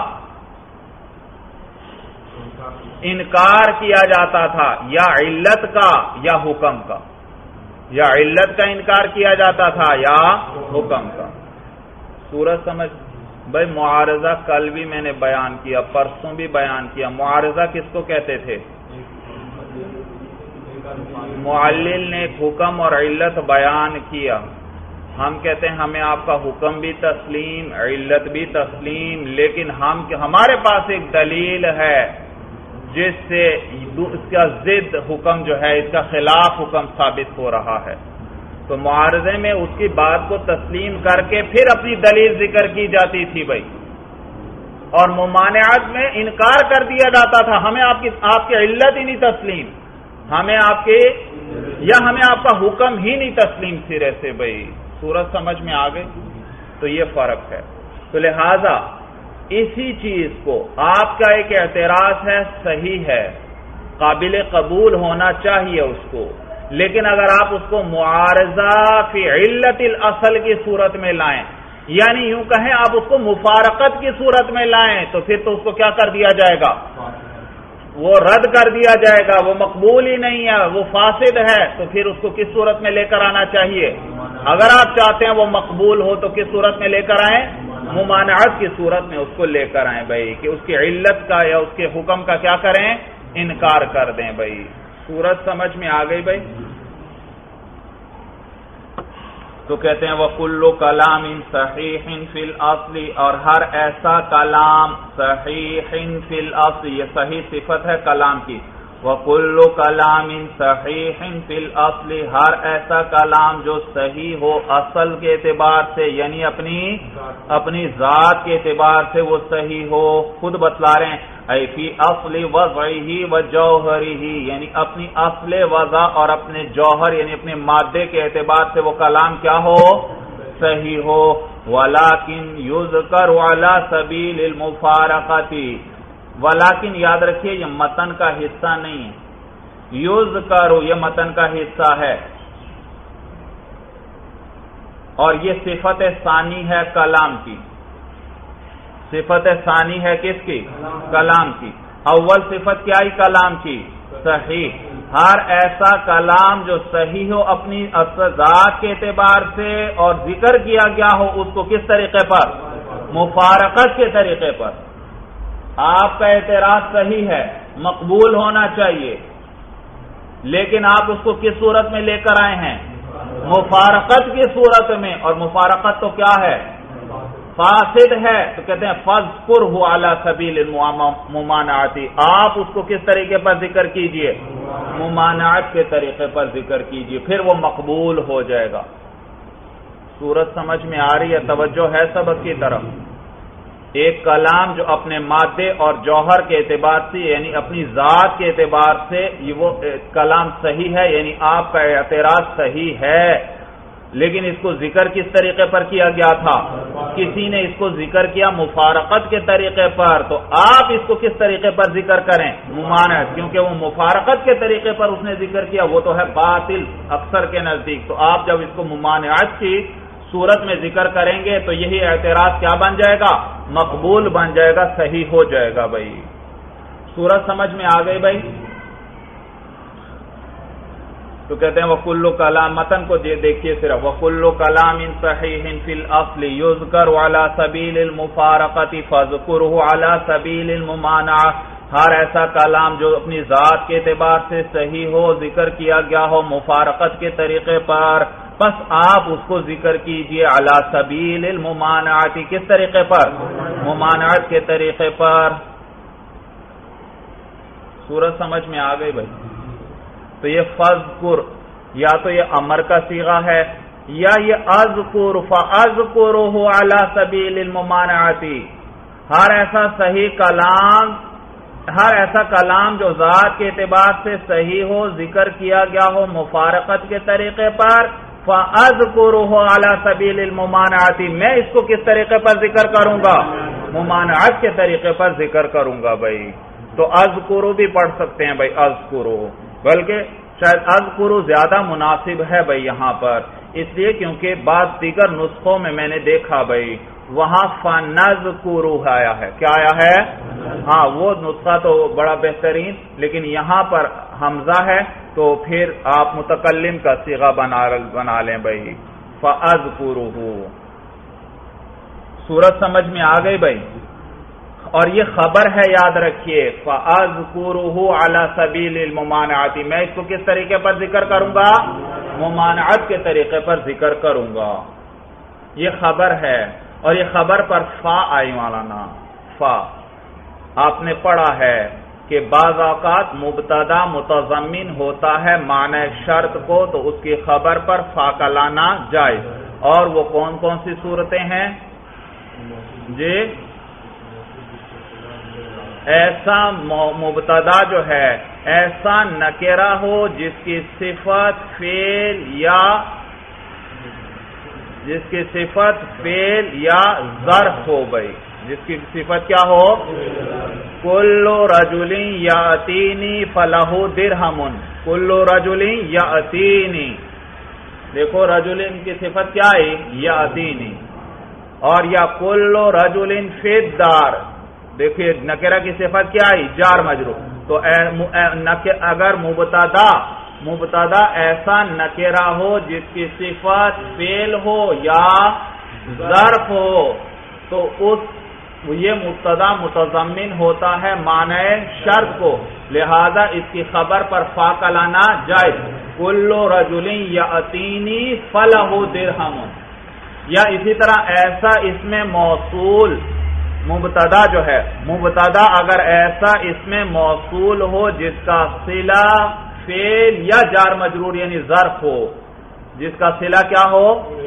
انکار کیا جاتا تھا، یا علت کا یا حکم کا، یا علت کا انکار کیا جاتا تھا یا حکم کا۔ صورت سمجھ بھائی؟ معارضہ کل بھی میں نے بیان کیا، پرسوں بھی بیان کیا۔ معارضہ کس کو کہتے تھے؟ معلل نے حکم اور علت بیان کیا، ہم کہتے ہیں ہمیں آپ کا حکم بھی تسلیم، علت بھی تسلیم، لیکن ہم ہمارے پاس ایک دلیل ہے جس سے اس کا ضد حکم جو ہے، اس کا خلاف حکم ثابت ہو رہا ہے، تو معارضے میں اس کی بات کو تسلیم کر کے پھر اپنی دلیل ذکر کی جاتی تھی بھائی۔ اور ممانعت میں انکار کر دیا جاتا تھا، ہمیں آپ کی آپ کی علت ہی نہیں تسلیم، ہمیں آپ کے یا ہمیں آپ کا حکم ہی نہیں تسلیم سرے سے بھائی۔ صورت سمجھ میں آ گئی؟ تو یہ فرق ہے۔ تو لہذا اسی چیز کو آپ کا ایک اعتراض ہے، صحیح ہے، قابل قبول ہونا چاہیے اس کو، لیکن اگر آپ اس کو معارضہ فی علت الاصل کی صورت میں لائیں، یعنی یوں کہیں آپ اس کو مفارقت کی صورت میں لائیں، تو پھر تو اس کو کیا کر دیا جائے گا؟ وہ رد کر دیا جائے گا، وہ مقبول ہی نہیں ہے، وہ فاسد ہے۔ تو پھر اس کو کس صورت میں لے کر آنا چاہیے؟ اگر آپ چاہتے ہیں وہ مقبول ہو تو کس صورت میں لے کر آئیں؟ ممانعت کی صورت میں اس کو لے کر آئیں بھائی، کہ اس کی علت کا یا اس کے حکم کا کیا کریں؟ انکار کر دیں بھائی۔ صورت سمجھ میں آ گئی بھائی؟ تو کہتے ہیں وَكُلُّ كَلَامٍ صَحِيحٍ فِي الْأَصْلِ، اور ہر ایسا کلام صحیح فی الاصل، یہ صحیح صفت ہے کلام کی۔ وَكُلُّ كَلَامٍ صَحِيحٍ فِي الْأَصْلِ، ہر ایسا کلام جو صحیح ہو اصل کے اعتبار سے، یعنی اپنی اپنی ذات کے اعتبار سے وہ صحیح ہو، خود بتلا رہے ہیں اے فی اصل وضعہ وجوہرہ، یعنی اپنی اصل وضع اور اپنے جوہر یعنی اپنے مادے کے اعتبار سے وہ کلام کیا ہو؟ صحیح ہو۔ ولیکن یذکر علی سبیل المفارقۃ، ولیکن یاد رکھیے یہ متن کا حصہ نہیں ہے، یذکر یہ متن کا حصہ ہے، اور یہ صفت ثانی ہے کلام کی، صفت ثانی ہے کس کی؟ کلام کی۔ اول صفت کیا ہی کلام کی؟ صحیح۔ ہر ایسا کلام جو صحیح ہو اپنی ذات کے اعتبار سے اور ذکر کیا گیا ہو اس کو کس طریقے پر؟ مفارقت کے طریقے پر۔ آپ کا اعتراض صحیح ہے، مقبول ہونا چاہیے، لیکن آپ اس کو کس صورت میں لے کر آئے ہیں؟ مفارقت کی صورت میں، اور مفارقت تو کیا ہے؟ فاسد ہے۔ تو کہتے ہیں فَاذْكُرْهُ عَلَى سَبِيلِ الْمُمَانَعَةِ، آپ اس کو کس طریقے پر ذکر کیجئے؟ ممانعت کے طریقے پر ذکر کیجئے، پھر وہ مقبول ہو جائے گا۔ صورت سمجھ میں آ رہی ہے؟ توجہ ہے سبق کی طرف؟ ایک کلام جو اپنے مادے اور جوہر کے اعتبار سے یعنی اپنی ذات کے اعتبار سے یہ وہ کلام صحیح ہے، یعنی آپ کا اعتراض صحیح ہے، لیکن اس کو ذکر کس طریقے پر کیا گیا تھا؟ کسی نے اس کو ذکر کیا مفارقت کے طریقے پر، تو آپ اس کو کس طریقے پر ذکر کریں؟ ممانعت، کیونکہ وہ مفارقت کے طریقے پر اس نے ذکر کیا، وہ تو ہے باطل اکثر کے نزدیک۔ تو آپ جب اس کو ممانعت کی صورت میں ذکر کریں گے تو یہی اعتراض کیا بن جائے گا؟ مقبول بن جائے گا، صحیح ہو جائے گا بھائی۔ صورت سمجھ میں آ گئی بھائی؟ تو کہتے ہیں وَكُلُّ كَلَامٍ، متن کو دیکھیے صرف، وَكُلُّ كَلَامٍ صَحِيحٍ فِي الْأَصْلِ يُذْكَرُ عَلَى سَبِيلِ الْمُفَارَقَةِ فَاذْكُرْهُ عَلَى سَبِيلِ الْمُمَانَعَةِ، ہر ایسا کلام جو اپنی ذات کے اعتبار سے صحیح ہو، ذکر کیا گیا ہو مفارقت کے طریقے پر، بس آپ اس کو ذکر کیجئے علی سبیل الممانعت، کس طریقے پر؟ ممانعت کے طریقے پر۔ سورج سمجھ میں آ گئی بھائی؟ تو یہ فذکر یا تو یہ امر کا صیغہ ہے یا یہ اذکر فاذکرہ علی سبیل الممانعت، ہر ایسا صحیح کلام ہر ایسا کلام جو ذات کے اعتبار سے صحیح ہو، ذکر کیا گیا ہو مفارقت کے طریقے پر، فَأَذْكُرُهُ عَلَى سَبِيلِ الْمُمَانَعَةِ میں اس کو کس طریقے پر ذکر کروں گا؟ ممانعت کے طریقے پر ذکر کروں گا بھائی. تو اذکرو بھی پڑھ سکتے ہیں بھائی اذکرو، بلکہ شاید اذکرو زیادہ مناسب ہے بھائی یہاں پر، اس لیے کیونکہ بعض دیگر نسخوں میں میں نے دیکھا بھائی وہاں فَنَذْكُرُ آیا ہے. کیا آیا ہے؟ ہاں وہ نسخہ تو بڑا بہترین، لیکن یہاں پر حمزہ ہے تو پھر آپ متکلم کا صیغہ بنا بنا لیں بھائی فَأَذْكُرُهُ. سورت سمجھ میں آ گئی بھائی؟ اور یہ خبر ہے، یاد رکھیے فَأَذْكُرُهُ عَلَى سَبِيلِ الْمُمَانَعَةِ میں اس کو کس طریقے پر ذکر کروں گا؟ ممانعت کے طریقے پر ذکر کروں گا. یہ خبر ہے اور یہ خبر پر فا آئی مولانا. فا آپ نے پڑھا ہے کہ بعض اوقات مبتدا متضمن ہوتا ہے معنی شرط کو، تو اس کی خبر پر فا کا لانا جائز. اور وہ کون کون سی صورتیں ہیں جی؟ ایسا مبتدا جو ہے ایسا نکرہ ہو جس کی صفت فعل یا جس کی صفت فعل یا ظرف ہو بھائی. جس کی صفت کیا ہو؟ کل رجل یاتینی فلہ درہم. کل رجل یاتینی، دیکھو رجل کی صفت کیا ہے؟ یاتینی. اور یا کل رجل فی الدار، دیکھیے نکرہ کی صفت کیا ہے؟ جار مجرور. تو اگر مبتدا مبتدا ایسا نکرہ ہو جس کی صفت فعل ہو یا ظرف ہو تو اس یہ مبتدا متضمن ہوتا ہے معنی شرط کو، لہذا اس کی خبر پر فا کا لانا جائز. کل رجل یاتینی فلہ درہم. یا اسی طرح ایسا اس میں موصول مبتدا جو ہے مبتدا اگر ایسا اس میں موصول ہو جس کا صلہ فعل یا جار مجرور یعنی ظرف ہو، جس کا صلہ کیا ہو؟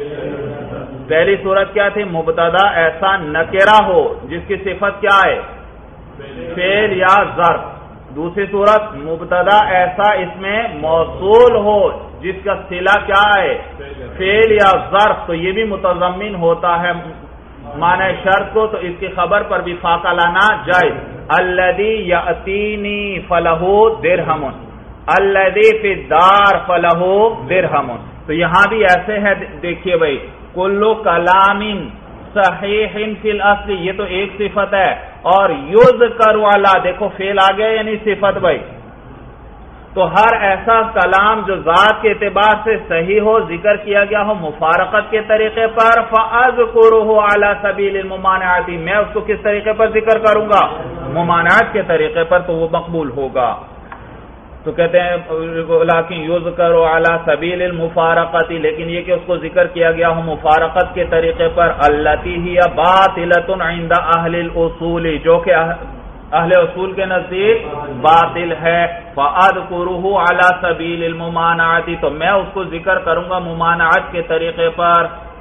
پہلی صورت کیا تھی؟ مبتدا ایسا نکرہ ہو جس کی صفت کیا ہے؟ فعل یا ظرف. دوسری صورت مبتدا ایسا اس میں موصول ہو جس کا صلہ کیا ہے؟ فعل یا ظرف. تو یہ بھی متضمن ہوتا ہے معنی شرط کو، تو اس کی خبر پر بھی فا کا لانا جائز. الذی یاتینی فلہ درہم، الذی فی الدار فلہ درہم. تو یہاں بھی ایسے ہے، دیکھیے بھائی کلو کلام صحیح فی الاصل یہ تو ایک صفت ہے، اور یذکر والا دیکھو فعل آ گیا یعنی صفت بھائی. تو ہر ایسا کلام جو ذات کے اعتبار سے صحیح ہو ذکر کیا گیا ہو مفارقت کے طریقے پر، فَأَذْكُرُهُ عَلَى سَبِيلِ الْمُمَانَعَةِ میں اس کو کس طریقے پر ذکر کروں گا؟ ممانعت کے طریقے پر، تو وہ مقبول ہوگا. تو کہتے ہیں لیکن یذکر علی سبیل المفارقۃ، لیکن یہ کہ اس کو ذکر کیا گیا ہو مفارقت کے طریقے پر. التی ہی باطلۃ عند اہل الاصول، جو کہ اہل اصول کے نزدیک باطل ہے. فاذکرہ علی سبیل الممانعۃ، تو میں اس کو ذکر کروں گا ممانعت کے طریقے پر.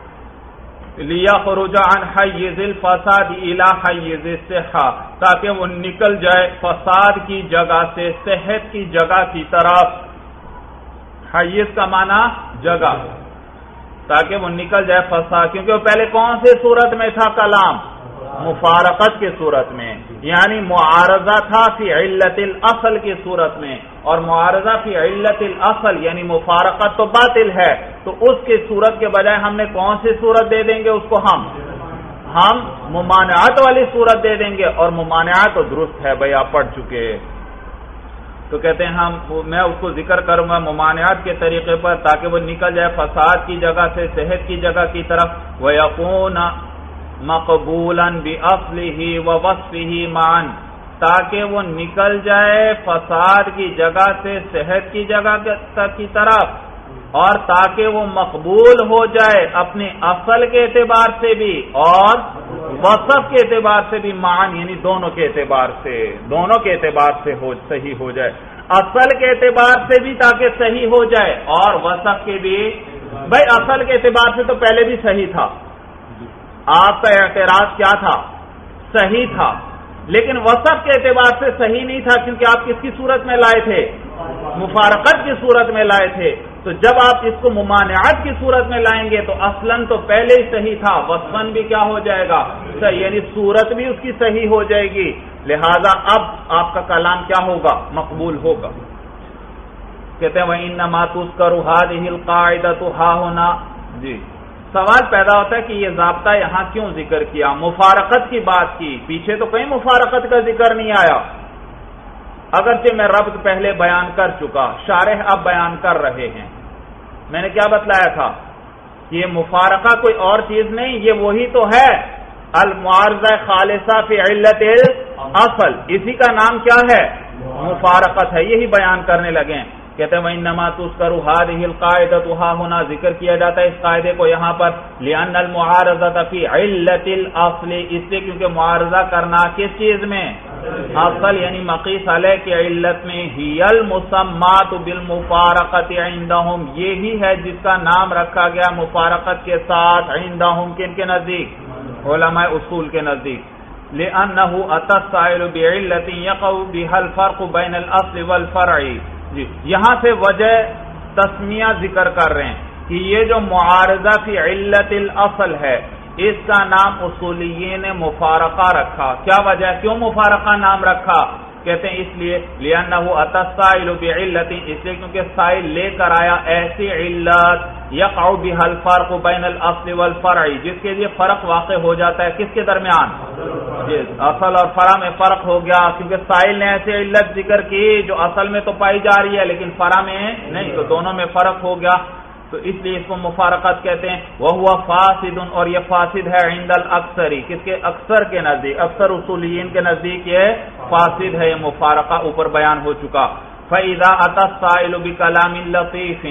لیخرج عن حیز الفساد الی حیز الصحہ، تاکہ وہ نکل جائے فساد کی جگہ سے صحت کی جگہ کی طرف. حیز کا معنی جگہ، تاکہ وہ نکل جائے فساد. کیونکہ وہ پہلے کون سی صورت میں تھا کلام؟ مفارقت کی صورت میں، یعنی معارضہ تھا فی علت الاصل کی صورت میں، اور معارضہ فی علت الاصل یعنی مفارقت تو باطل ہے. تو اس کی صورت کے بجائے ہم نے کون سی صورت دے دیں گے اس کو؟ ہم ہم ممانعت والی صورت دے دیں گے، اور ممانعت تو درست ہے بھائی آپ پڑھ چکے. تو کہتے ہیں ہم میں اس کو ذکر کروں گا ممانعت کے طریقے پر، تاکہ وہ نکل جائے فساد کی جگہ سے صحت کی جگہ کی طرف. وَيَكُونَ مقبولا بِأَصْلِهِ وَوَصْفِهِ مَعًا، تاکہ وہ نکل جائے فساد کی جگہ سے صحت کی جگہ کی طرف، اور تاکہ وہ مقبول ہو جائے اپنے اصل کے اعتبار سے بھی اور وصف کے اعتبار سے بھی. معًا یعنی دونوں کے اعتبار سے، دونوں کے اعتبار سے ہو صحیح ہو جائے. اصل کے اعتبار سے بھی تاکہ صحیح ہو جائے، اور وصف کے بھی. بھائی اصل کے اعتبار سے تو پہلے بھی صحیح تھا، آپ کا اعتراض کیا تھا؟ صحیح تھا. لیکن وصف کے اعتبار سے صحیح نہیں تھا، کیونکہ آپ کس کی صورت میں لائے تھے؟ مفارقت کی صورت میں لائے تھے. تو جب آپ اس کو ممانعت کی صورت میں لائیں گے تو اصلاً تو پہلے ہی صحیح تھا، وصفاً بھی کیا ہو جائے گا صحیح، یعنی صورت بھی اس کی صحیح ہو جائے گی، لہذا اب آپ کا کلام کیا ہوگا؟ مقبول ہوگا۔ کہتے ہیں وَإِنَّمَا تُذْكَرُ هَذِهِ الْقَاعِدَةُ هَاهُنَا، جی سوال پیدا ہوتا ہے کہ یہ ضابطہ یہاں کیوں ذکر کیا؟ مفارقت کی بات کی، پیچھے تو کہیں مفارقت کا ذکر نہیں آیا، اگرچہ میں ربط پہلے بیان کر چکا، شارح اب بیان کر رہے ہیں۔ میں نے کیا بتلایا تھا؟ یہ مفارقہ کوئی اور چیز نہیں، یہ وہی تو ہے المعارضہ خالصہ فی علت الاصل، اسی کا نام کیا ہے؟ مفارقت ہے، یہی بیان کرنے لگے ہیں۔ کہتے ہیں وَإِنَّمَا تُذْكَرُ هَذِهِ الْقَاعِدَةُ هَاهُنَا، ذکر کیا جاتا ہے اس قاعدے کو یہاں پر لِأَنَّ الْمُعَارَضَةَ فِي عِلَّةِ الْأَصْلِ، اس لیے کیونکہ معارضہ کرنا کس چیز میں؟ اصل یعنی مقیس علیہ کی علت میں، هِيَ الْمُسَمَّاتُ بِالْمُفَارَقَةِ عِندَهُمْ، یہی ہے جس کا نام رکھا گیا مفارقت کے ساتھ، عندهم کن کے نزدیک؟ علماء اصول کے نزدیک۔ لِأَنَّهُ أَتَى السَّائِلُ بِعِلَّةٍ يَقَعُ بِهَا الْفَرْقُ بَيْنَ الْأَصْلِ وَالْفَرْعِ، جی یہاں سے وجہ تسمیہ ذکر کر رہے ہیں کہ یہ جو معارضہ فی علت الاصل ہے اس کا نام اصولیین نے مفارقہ رکھا۔ کیا وجہ؟ کیوں مفارقہ نام رکھا؟ کہتے ہیں اس لیے لِأَنَّهُ أَتَى السَّائِلُ بِعِلَّةٍ، اس لیے کیونکہ سائل لے کر آیا ایسی علت يَقَعُ بِهَا الْفَرْقُ بَيْنَ الْأَصْلِ وَالْفَرْعِ، جس کے لیے فرق واقع ہو جاتا ہے کس کے درمیان؟ اصل اور فرع میں فرق ہو گیا، کیونکہ سائل نے ایسی علت ذکر کی جو اصل میں تو پائی جا رہی ہے لیکن فرع میں نہیں، تو دونوں میں فرق ہو گیا، تو اس لیے اس کو مفارقت کہتے ہیں۔ وَهُوَ فَاسِدٌ، اور یہ فاسد ہے عند الاکثری، کس کے؟ اکثر کے نزدیک، اکثر اصولیین کے نزدیک یہ فاسد ہے، یہ مفارقہ اوپر بیان ہو چکا۔ فَإِذَا أَتَى السَّائِلُ بِكَلَامٍ لَطِيفٍ،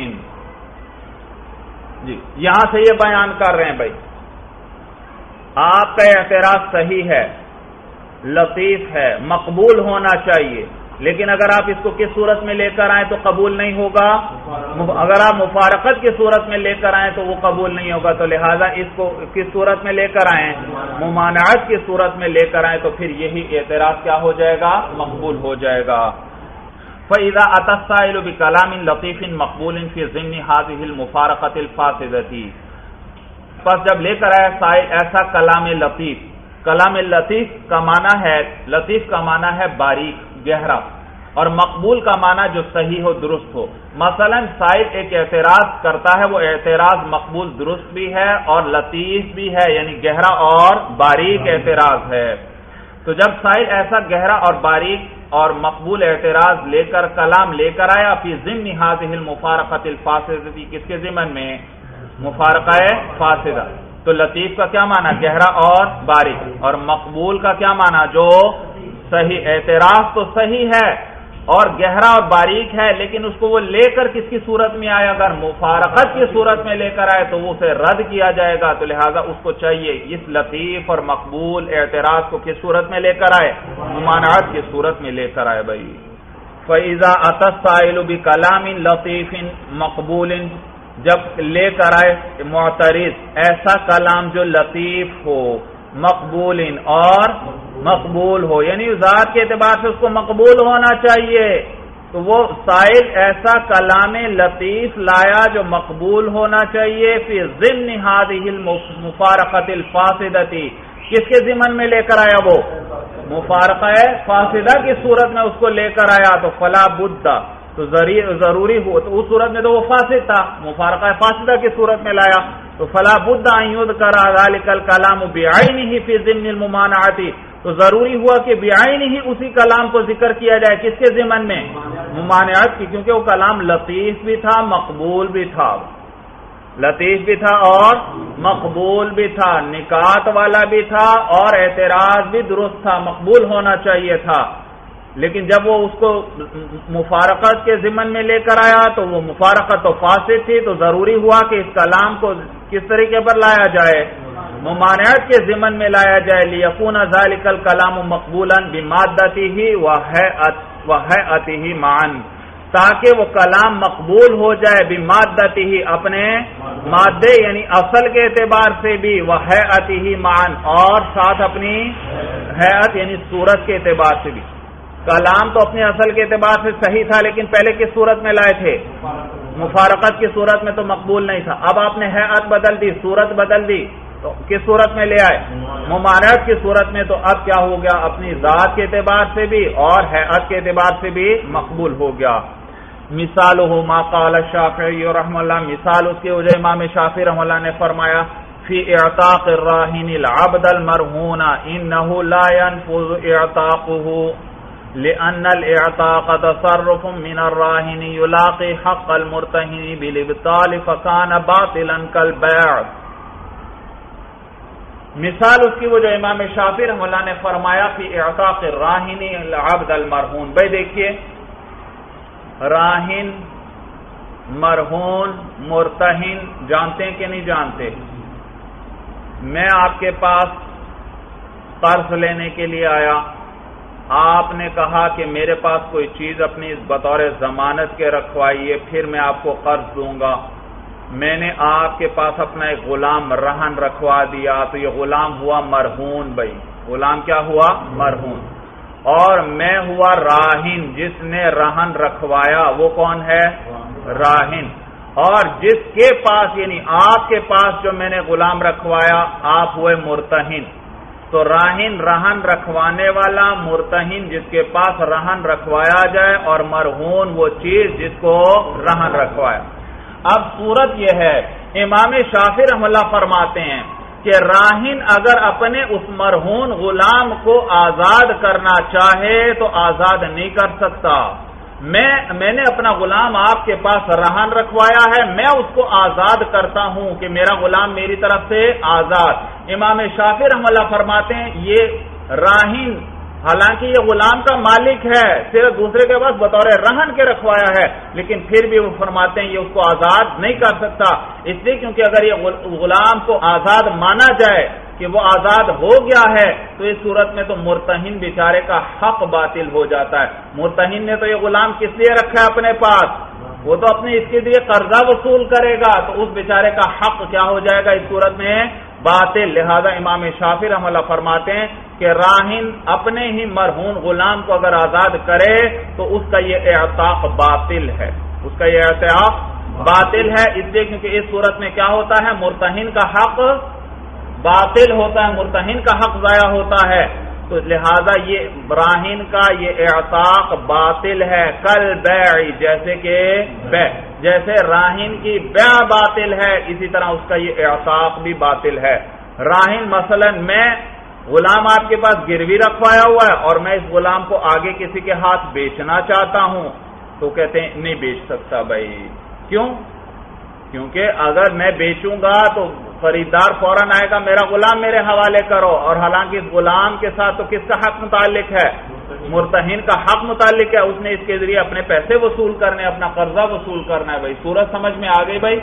جی یہاں سے یہ بیان کر رہے ہیں بھائی آپ کا اعتراض صحیح ہے، لطیف ہے، مقبول ہونا چاہیے، لیکن اگر آپ اس کو کس صورت میں لے کر آئیں تو قبول نہیں ہوگا، اگر آپ مفارقت کی صورت میں لے کر آئیں تو وہ قبول نہیں ہوگا، تو لہٰذا اس کو کس صورت میں لے کر آئیں؟ ممانعت کی صورت میں لے کر آئیں، تو پھر یہی اعتراض کیا ہو جائے گا؟ مقبول ہو جائے گا۔ فَإِذَا أَتَى السَّائِلُ بِكَلَامٍ لَطِيفٍ مَقْبُولٍ فِي ضِمْنِ هَذِهِ الْمُفَارَقَةِ الْفَاسِدَةِ، پس جب لے کر آیا سائل ایسا کلام لطیف، کلام لطیف کا معنی ہے، لطیف کا معنی ہے باریک، گہرا، اور مقبول کا معنی جو صحیح ہو، درست ہو۔ مثلا سائل ایک اعتراض کرتا ہے، وہ اعتراض مقبول درست بھی ہے اور لطیف بھی ہے، یعنی گہرا اور باریک اعتراض ہے۔ تو جب سائل ایسا گہرا اور باریک اور مقبول اعتراض لے کر کلام لے کر آیا فی ضمن هذه المفارقة الفاسدة، کس کے ضمن میں؟ مفارقہ فاسدہ، تو لطیف کا کیا معنی؟ گہرا اور باریک، اور مقبول کا کیا معنی؟ جو صحیح، اعتراض تو صحیح ہے اور گہرا اور باریک ہے، لیکن اس کو وہ لے کر کس کی صورت میں آیا؟ اگر مفارقت کی صورت میں لے کر آئے تو وہ اسے رد کیا جائے گا، تو لہذا اس کو چاہیے اس لطیف اور مقبول اعتراض کو کس صورت میں لے کر آئے؟ ممانعت کی صورت میں لے کر آئے بھائی۔ فَإِذَا أَتَى السَّائِلُ بِكَلَامٍ لَطِيفٍ مَقْبُولٍ، جب لے کر آئے معترض ایسا کلام جو لطیف ہو، مقبول اور مقبول ہو، یعنی ذات کے اعتبار سے اس کو مقبول ہونا چاہیے، تو وہ سائل ایسا کلام لطیف لایا جو مقبول ہونا چاہیے فی ضمن هذه المفارقة الفاسدة، کس کے ضمن میں لے کر آیا؟ وہ مفارقہ فاسدہ کی صورت میں اس کو لے کر آیا، تو فلا بد، تو ضروری ہو، تو اس صورت میں تو وہ فاسد تھا، مفارقہ فاسدہ کی صورت میں لایا، تو فلا بد ان یذکر ذلک الکلام بعینہ فی ضمن الممانعۃ، تو ضروری ہوا کہ بعینہ اسی کلام کو ذکر کیا جائے، کس کے ضمن میں؟ ممانعت کی، کیونکہ وہ کلام لطیف بھی تھا، مقبول بھی تھا، لطیف بھی تھا اور مقبول بھی تھا، نکات والا بھی تھا اور اعتراض بھی درست تھا، مقبول ہونا چاہیے تھا، لیکن جب وہ اس کو مفارقت کے ضمن میں لے کر آیا تو وہ مفارقت تو فاسد تھی، تو ضروری ہوا کہ اس کلام کو کس طریقے پر لایا جائے؟ ممانعت کے ضمن میں لایا جائے، لیکون ذالک الکلام مقبولا بمادتہ وہیئتہ معا، تاکہ وہ کلام مقبول ہو جائے بمادتہ، اپنے مادے یعنی اصل کے اعتبار سے بھی، وہیئتہ معا، اور ساتھ اپنی ہیئت یعنی صورت کے اعتبار سے بھی۔ کلام تو اپنے اصل کے اعتبار سے صحیح تھا، لیکن پہلے کس صورت میں لائے تھے؟ مفارقت کی صورت میں تو مقبول نہیں تھا. اب آپ نے ہیئت بدل دی، صورت بدل دی، تو کس صورت میں لے آئے؟ ممانعت کی صورت میں. تو اب کیا ہو گیا؟ اپنی ذات کے اعتبار سے بھی اور ہیئت کے اعتبار سے بھی مقبول ہو گیا. مثالہ ما قال الشافعی رحمہ اللہ، مثال اس کی وجہ امام شافعی رحمہ اللہ نے فرمایا فی اعتاق الراہن العبد المرہون انہ لا ينفذ اعتاقہ لأن الاعتاق تصرف من الراہن یلاقی حق المرتہن بالابطال فکان باطلا کالبیع. مثال اس کی وہ جو امام شافعی رحمہ اللہ نے فرمایا فی اعتاق الراہن العبد المرہون. بھائی دیکھیے، راہن، مرہون، مرتہن جانتے ہیں کہ نہیں جانتے؟ میں آپ کے پاس قرض لینے کے لیے آیا، آپ نے کہا کہ میرے پاس کوئی چیز اپنی بطور ضمانت کے رکھوائیے، پھر میں آپ کو قرض دوں گا. میں نے آپ کے پاس اپنا ایک غلام رہن رکھوا دیا، تو یہ غلام ہوا مرہون. بھائی غلام کیا ہوا؟ مرہون. اور میں ہوا راہن، جس نے رہن رکھوایا وہ کون ہے؟ راہن. اور جس کے پاس یعنی آپ کے پاس جو میں نے غلام رکھوایا آپ ہوئے مرتہن. تو راہن رہن رکھوانے والا، مرتہن جس کے پاس رہن رکھوایا جائے، اور مرہون وہ چیز جس کو رہن رکھوایا. اب صورت یہ ہے، امام شافعی رحمہ اللہ فرماتے ہیں کہ راہن اگر اپنے اس مرہون غلام کو آزاد کرنا چاہے تو آزاد نہیں کر سکتا. میں میں نے اپنا غلام آپ کے پاس رہن رکھوایا ہے، میں اس کو آزاد کرتا ہوں کہ میرا غلام میری طرف سے آزاد. امام شافعی رحمہ اللہ فرماتے ہیں یہ راہن حالانکہ یہ غلام کا مالک ہے، صرف دوسرے کے پاس بطور رہن کے رکھوایا ہے، لیکن پھر بھی وہ فرماتے ہیں یہ اس کو آزاد نہیں کر سکتا. اس لیے کیونکہ اگر یہ غلام کو آزاد مانا جائے کہ وہ آزاد ہو گیا ہے تو اس صورت میں تو مرتہن بیچارے کا حق باطل ہو جاتا ہے. مرتہن نے تو یہ غلام کس لیے رکھا ہے اپنے پاس؟ وہ تو اپنے اس کے لیے قرضہ وصول کرے گا، تو اس بیچارے کا حق کیا ہو جائے گا اس صورت میں؟ باطل. لہذا امام شافعی رحمہ اللہ فرماتے ہیں کہ راہن اپنے ہی مرہون غلام کو اگر آزاد کرے تو اس کا یہ اعتاق باطل ہے، اس کا یہ اعتاق باطل ہے. اس لیے کیونکہ اس صورت میں کیا ہوتا ہے؟ مرتہن کا حق باطل ہوتا ہے، مرتہن کا حق ضائع ہوتا ہے. تو لہذا یہ راہن کا یہ اعتاق باطل ہے. کل بیع، جیسے کہ بیع، جیسے راہن کی بیع باطل ہے اسی طرح اس کا یہ اعتاق بھی باطل ہے. راہن مثلا میں غلام آپ کے پاس گروی رکھوایا ہوا ہے اور میں اس غلام کو آگے کسی کے ہاتھ بیچنا چاہتا ہوں تو کہتے ہیں نہیں بیچ سکتا. بھائی کیوں؟ کیونکہ اگر میں بیچوں گا تو خریدار فوراً آئے گا میرا غلام میرے حوالے کرو، اور حالانکہ اس غلام کے ساتھ تو کس کا حق متعلق ہے؟ مرتہن کا حق متعلق ہے. اس نے اس کے ذریعے اپنے پیسے وصول کرنے، اپنا قرضہ وصول کرنا ہے. بھائی صورت سمجھ میں آ گئی بھائی؟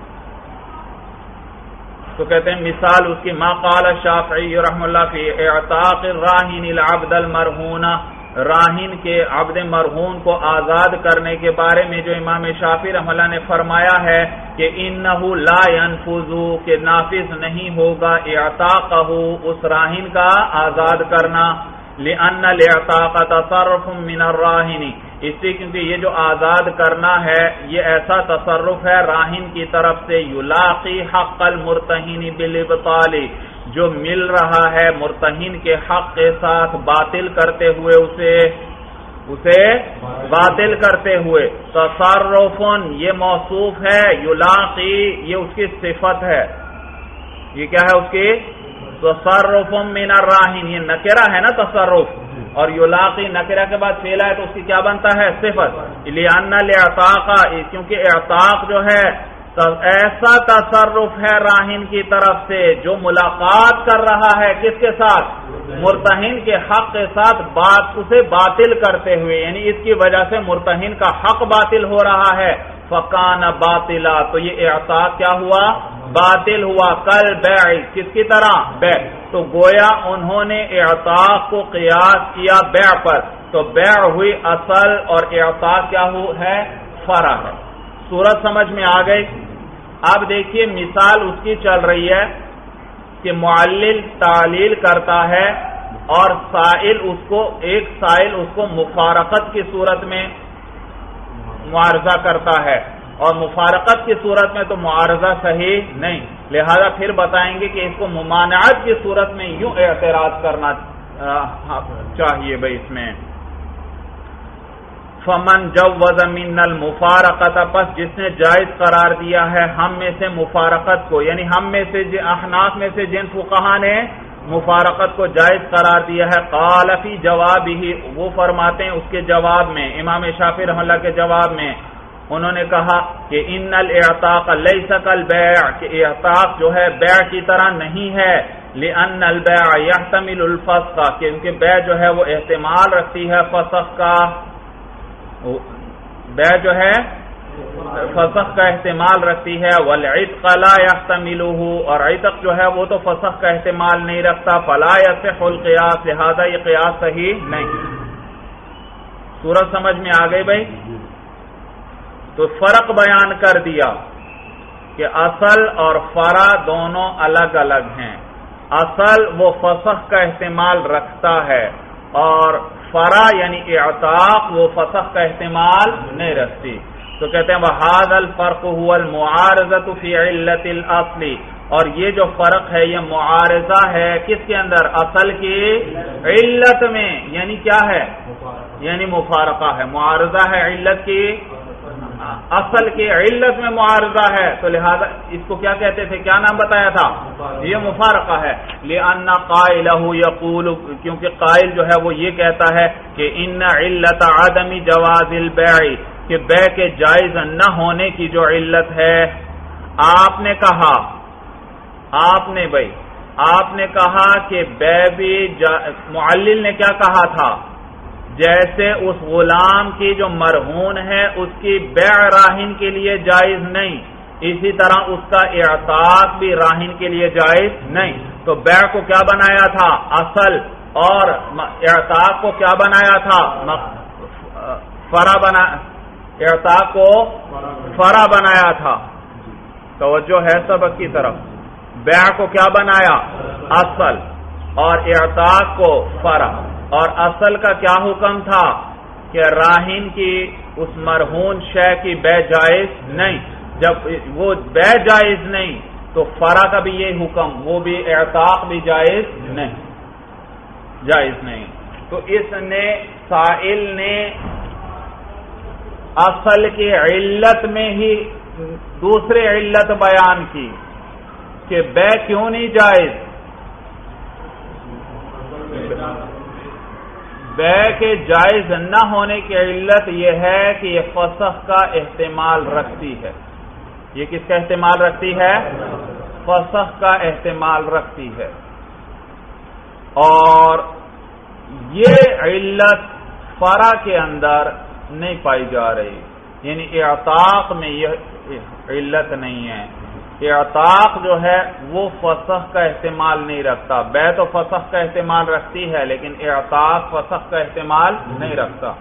تو کہتے ہیں مثال اس کی ما قال الشافعی رحمہ اللہ فی اعتاق الراہن العبد المرہون، راہن کے عبد مرہون کو آزاد کرنے کے بارے میں جو امام شافعی رحمہ اللہ نے فرمایا ہے کہ انہ لا ينفذ، کہ نافذ نہیں ہوگا اعتاقہ، اس راہن کا آزاد کرنا. لأن الاعتاق تصرف من الراہن، اس لیے کیونکہ یہ جو آزاد کرنا ہے یہ ایسا تصرف ہے راہن کی طرف سے یلاقی حق المرتہن بالابطال، جو مل رہا ہے مرتہن کے حق کے ساتھ باطل کرتے ہوئے اسے اسے باطل کرتے ہوئے. تصرفن یہ موصوف ہے، یلاقی یہ اس کی صفت ہے. یہ کیا ہے اس کی؟ تصرف من الراہن، یہ نکرہ ہے نا تصرف، اور یلاقی نکرہ کے بعد فعل ہے تو اس کی کیا بنتا ہے؟ صفت. لأن الاعتاق، کیونکہ اعتاق جو ہے ایسا تصرف ہے راہن کی طرف سے جو ملاقات کر رہا ہے کس کے ساتھ؟ مرتہن کے حق کے ساتھ بات اسے باطل کرتے ہوئے، یعنی اس کی وجہ سے مرتہن کا حق باطل ہو رہا ہے. فکان باطلا، تو یہ اعتاق کیا ہوا؟ باطل ہوا. کل بیع، کس کی طرح؟ بیع. تو گویا انہوں نے اعتاق کو قیاس کیا بیع پر، تو بیع ہوئی اصل اور اعتاق کیا ہے؟ فرع ہے. صورت سمجھ میں آ گئی؟ اب دیکھیے مثال اس کی چل رہی ہے کہ معلل تعلیل کرتا ہے اور سائل اس کو ایک سائل اس کو مفارقت کی صورت میں معارضہ کرتا ہے. اور مفارقت کی صورت میں تو معارضہ صحیح نہیں، لہذا پھر بتائیں گے کہ اس کو ممانعت کی صورت میں یوں اعتراض کرنا چاہیے بھائی اس میں۔ فمن جوز من المفارقت، پس جس نے جائز قرار دیا ہے ہم میں سے مفارقت کو، یعنی ہم میں سے احناف میں سے جن فقہا نے مفارقت کو جائز قرار دیا ہے، قال فی جوابہ، وہ فرماتے ہیں اس کے جواب میں، امام شافعی رحمہ اللہ کے جواب میں انہوں نے کہا کہ ان الاعتاق لیس کالبیع، کہ اعتاق جو ہے بیع کی طرح نہیں ہے، لأن البیع یحتمل الفسق، کیونکہ بیع جو ہے وہ احتمال رکھتی ہے فسخ کا، بیع جو ہے فسخ کا احتمال رکھتی ہے، والعتق لا يحتمله، اور عتق جو ہے وہ تو فسخ کا احتمال نہیں رکھتا، فلا يصح القياس، لہذا یہ قیاس صحیح نہیں۔ سورج سمجھ میں آ گئی بھائی؟ تو فرق بیان کر دیا کہ اصل اور فرع دونوں الگ الگ ہیں، اصل وہ فسخ کا احتمال رکھتا ہے اور فرع یعنی اعتاق وہ فسخ کا احتمال نہیں رکھتی، تو کہتے ہیں وَهَذَا الْفَرْقُ هُوَ الْمُعَارَضَةُ فِي عِلَّةِ الْأَصْلِ، اور یہ جو فرق ہے یہ معارضہ ہے کس کے اندر؟ اصل کی علت میں، یعنی کیا ہے؟ یعنی مفارقہ ہے، معارضہ ہے علت کی، اصل کی علت میں معارضہ ہے، تو لہذا اس کو کیا کہتے تھے، کیا نام بتایا تھا؟ یہ مفارقہ ہے۔ لأن قائلہ یقول، کیونکہ قائل جو ہے وہ یہ کہتا ہے کہ ان علت عدم جواز البیع، کہ بیع کے جائز نہ ہونے کی جو علت ہے، آپ نے کہا آپ نے بھائی آپ نے کہا کہ بیع بھی معلل نے کیا کہا تھا، جیسے اس غلام کی جو مرہون ہے اس کی بیع راہن کے لیے جائز نہیں، اسی طرح اس کا اعتاق بھی راہن کے لیے جائز نہیں، تو بیع کو کیا بنایا تھا؟ اصل، اور اعتاق کو کیا بنایا تھا؟ فرع بنا اعتاق کو فرع بنایا تھا۔ توجہ ہے سبق کی طرف، بیع کو کیا بنایا؟ اصل، اور اعتاق کو فرع، اور اصل کا کیا حکم تھا کہ راہن کی اس مرہون شے کی بیع جائز نہیں، جب وہ بیع جائز نہیں تو فرع کا بھی یہ حکم، وہ بھی اعتاق بھی جائز نہیں جائز نہیں تو اس نے سائل نے اصل کی علت میں ہی دوسری علت بیان کی کہ بیع کیوں نہیں جائز، بیع کے جائز نہ ہونے کی علت یہ ہے کہ یہ فسخ کا احتمال رکھتی ہے۔ یہ کس کا احتمال رکھتی ہے؟ فسخ کا احتمال رکھتی ہے، اور یہ علت فرع کے اندر نہیں پائی جا رہی، یعنی اعتاق میں یہ علت نہیں ہے۔ اعتاق جو ہے وہ فسخ کا احتمال نہیں رکھتا، بیع تو فسخ کا احتمال رکھتی ہے لیکن اعتاق فسخ کا احتمال نہیں رکھتا۔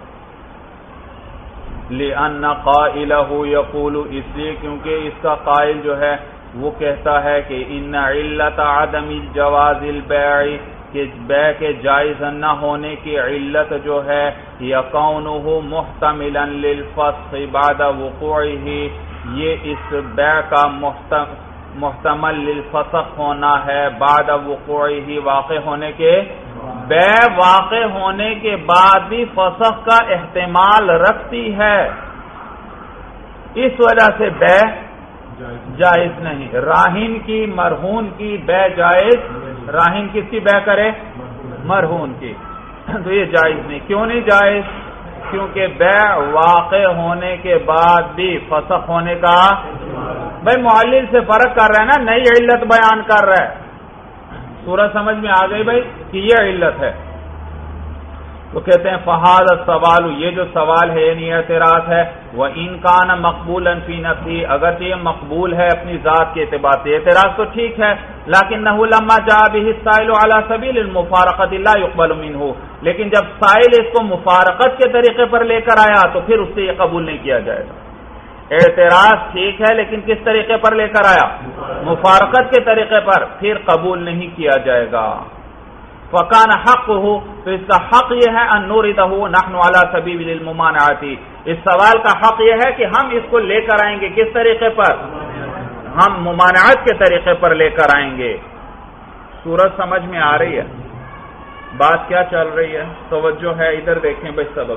لأن قائلہ یقول، اس لیے کیونکہ اس کا قائل جو ہے وہ کہتا ہے کہ ان علت عدم جواز البیع، کہ بیع کے جائز نہ ہونے کی علت جو ہے یکونہ محتملا للفسخ بعد وقوعہ، یہ اس بیع کا محتمل للفسخ ہونا ہے بعد وقوعہ، واقع ہونے کے، بیع واقع ہونے کے بعد بھی فسخ کا احتمال رکھتی ہے، اس وجہ سے بیع جائز نہیں۔ راہن کی مرہون کی بیع جائز، راہن کس کی بیع کرے؟ مرہون کی، تو یہ جائز نہیں۔ کیوں نہیں جائز؟ کیونکہ بیع واقع ہونے کے بعد بھی فسخ ہونے کا، بھائی معلل سے فرق کر رہا ہے نا، نئی علت بیان کر رہا ہے، سورج سمجھ میں آ گئی بھائی کہ یہ علت ہے، تو کہتے ہیں فہذا السوال، یہ جو سوال ہے یعنی اعتراض ہے، وَإِن كَانَ مَقْبُولًا فِي نَفْسِهِ، اگرچہ یہ مقبول ہے اپنی ذات کے اعتبار سے، اعتراض تو ٹھیک ہے، لَكِنَّهُ لَمَّا جَاءَ بِهِ السَّائِلُ عَلَى سَبِيلِ الْمُفَارَقَةِ لَا يُقْبَلُ مِنْهُ، لیکن جب سائل اس کو مفارقت کے طریقے پر لے کر آیا تو پھر اس سے یہ قبول نہیں کیا جائے گا۔ اعتراض ٹھیک ہے لیکن کس طریقے پر لے کر آیا؟ مفارقت کے طریقے پر، پھر قبول نہیں کیا جائے گا۔ فکان حق ہو تو اس کا حق یہ ہے ان نوردہ نحن علی سبیل الممانعۃ، اس سوال کا حق یہ ہے کہ ہم اس کو لے کر آئیں گے کس طریقے پر؟ ہم ممانعت کے طریقے پر لے کر آئیں گے۔ سورج سمجھ میں آ رہی ہے؟ بات کیا چل رہی ہے؟ توجہ ہے، ادھر دیکھیں بھائی سبق۔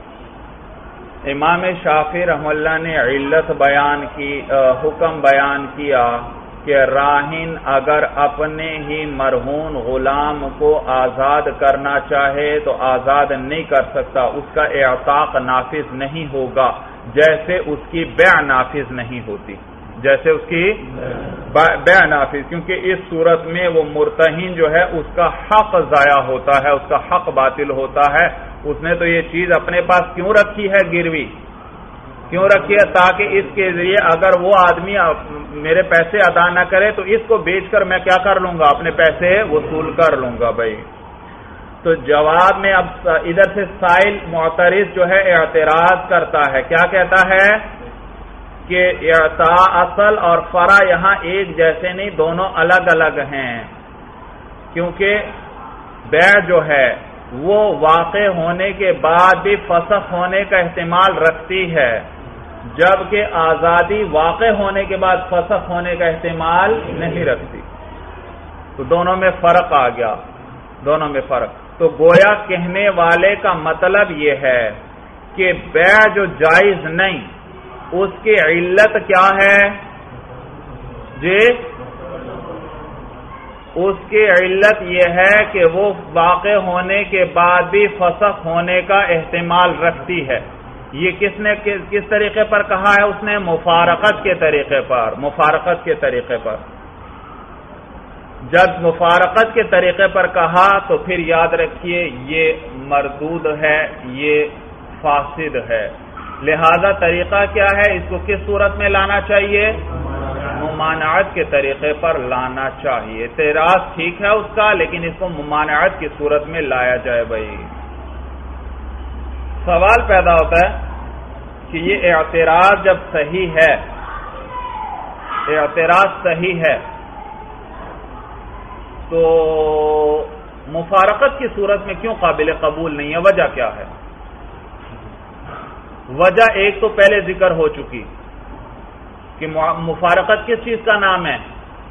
امام شافعی رحمہ اللہ نے علت بیان کی، حکم بیان کیا کہ راہن اگر اپنے ہی مرہون غلام کو آزاد کرنا چاہے تو آزاد نہیں کر سکتا، اس کا اعتاق نافذ نہیں ہوگا، جیسے اس کی بیع نافذ نہیں ہوتی، جیسے اس کی بیع نافذ، کیونکہ اس صورت میں وہ مرتہن جو ہے اس کا حق ضائع ہوتا ہے، اس کا حق باطل ہوتا ہے۔ اس نے تو یہ چیز اپنے پاس کیوں رکھی ہے گروی؟ کیوں رکھی ہے؟ تاکہ اس کے ذریعے اگر وہ آدمی میرے پیسے ادا نہ کرے تو اس کو بیچ کر میں کیا کر لوں گا؟ اپنے پیسے وصول کر لوں گا بھائی۔ تو جواب میں اب ادھر سے سائل معترض جو ہے اعتراض کرتا ہے، کیا کہتا ہے کہ اعطاء اصل اور فرع یہاں ایک جیسے نہیں، دونوں الگ الگ ہیں، کیونکہ بیع جو ہے وہ واقع ہونے کے بعد بھی فسخ ہونے کا احتمال رکھتی ہے، جبکہ آزادی واقع ہونے کے بعد فسخ ہونے کا احتمال نہیں رکھتی۔ تو دونوں میں فرق آ گیا، دونوں میں فرق۔ تو گویا کہنے والے کا مطلب یہ ہے کہ بیع جو جائز نہیں اس کی علت کیا ہے جی؟ اس کی علت یہ ہے کہ وہ واقع ہونے کے بعد بھی فسخ ہونے کا احتمال رکھتی ہے۔ یہ کس نے کس طریقے پر کہا ہے؟ اس نے مفارقت کے طریقے پر، مفارقت کے طریقے پر۔ جب مفارقت کے طریقے پر کہا تو پھر یاد رکھیے یہ مردود ہے، یہ فاسد ہے، لہذا طریقہ کیا ہے؟ اس کو کس صورت میں لانا چاہیے؟ ممانعت کے طریقے پر لانا چاہیے۔ اعتراض ٹھیک ہے اس کا، لیکن اس کو ممانعت کی صورت میں لایا جائے بھائی۔ سوال پیدا ہوتا ہے کہ یہ اعتراض جب صحیح ہے، اعتراض صحیح ہے تو مفارقت کی صورت میں کیوں قابل قبول نہیں ہے؟ وجہ کیا ہے؟ وجہ ایک تو پہلے ذکر ہو چکی کہ مفارقت کس چیز کا نام ہے؟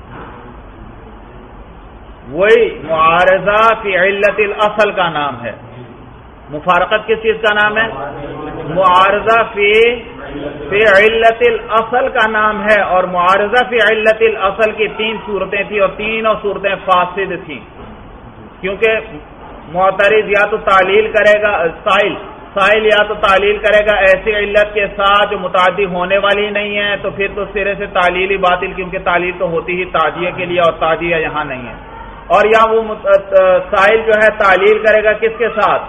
وہی معارضہ فی علت الاصل کا نام ہے۔ مفارقت کس چیز کا نام ہے؟ معارضہ فی فی علت الاصل کا نام ہے، اور معارضہ فی علت الاصل کی تین صورتیں تھیں اور تینوں صورتیں فاسد تھیں، کیونکہ معترض یا تو تعلیل کرے گا، سائل سائل یا تو تعلیل کرے گا ایسی علت کے ساتھ جو متعدی ہونے والی نہیں ہے، تو پھر تو سرے سے تعلیل ہی باطل، کیونکہ تعلیل تو ہوتی ہی تعدیہ کے لیے اور تعدیہ یہاں نہیں ہے۔ اور یا وہ سائل جو ہے تعلیل کرے گا کس کے ساتھ؟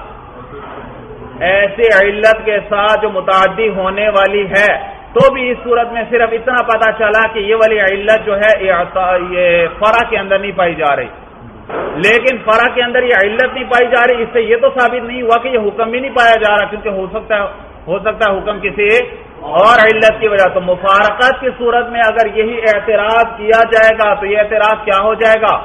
ایسی علت کے ساتھ جو متعدی ہونے والی ہے، تو بھی اس صورت میں صرف اتنا پتا چلا کہ یہ والی علت جو ہے یہ فرع کے اندر نہیں پائی جا رہی، لیکن فرع کے اندر یہ علت نہیں پائی جا رہی، اس سے یہ تو ثابت نہیں ہوا کہ یہ حکم بھی نہیں پایا جا رہا، کیونکہ ہو سکتا ہے ہو سکتا ہے حکم کسی اور علت کی وجہ۔ تو مفارقت کی صورت میں اگر یہی اعتراض کیا جائے گا تو یہ اعتراض کیا ہو جائے گا؟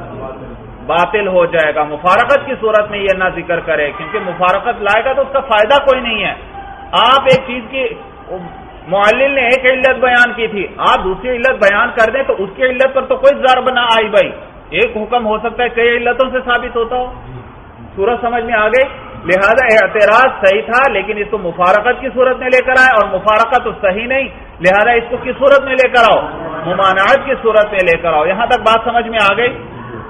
باطل ہو جائے گا۔ مفارقت کی صورت میں یہ نہ ذکر کرے، کیونکہ مفارقت لائے گا تو اس کا فائدہ کوئی نہیں ہے۔ آپ ایک چیز کی معلل نے ایک علت بیان کی تھی، آپ دوسری علت بیان کر دیں تو اس کی علت پر تو کوئی ضرب نہ آئی بھائی، ایک حکم ہو سکتا ہے کئی علتوں سے ثابت ہوتا ہو۔ صورت سمجھ میں آ گئی؟ لہذا اعتراض صحیح تھا، لیکن اس کو مفارقت کی صورت میں لے کر آئے، اور مفارقت تو صحیح نہیں، لہذا اس کو کس صورت میں لے کر آؤ؟ ممانعت کی صورت میں لے کر آؤ۔ یہاں تک بات سمجھ میں آ گئی؟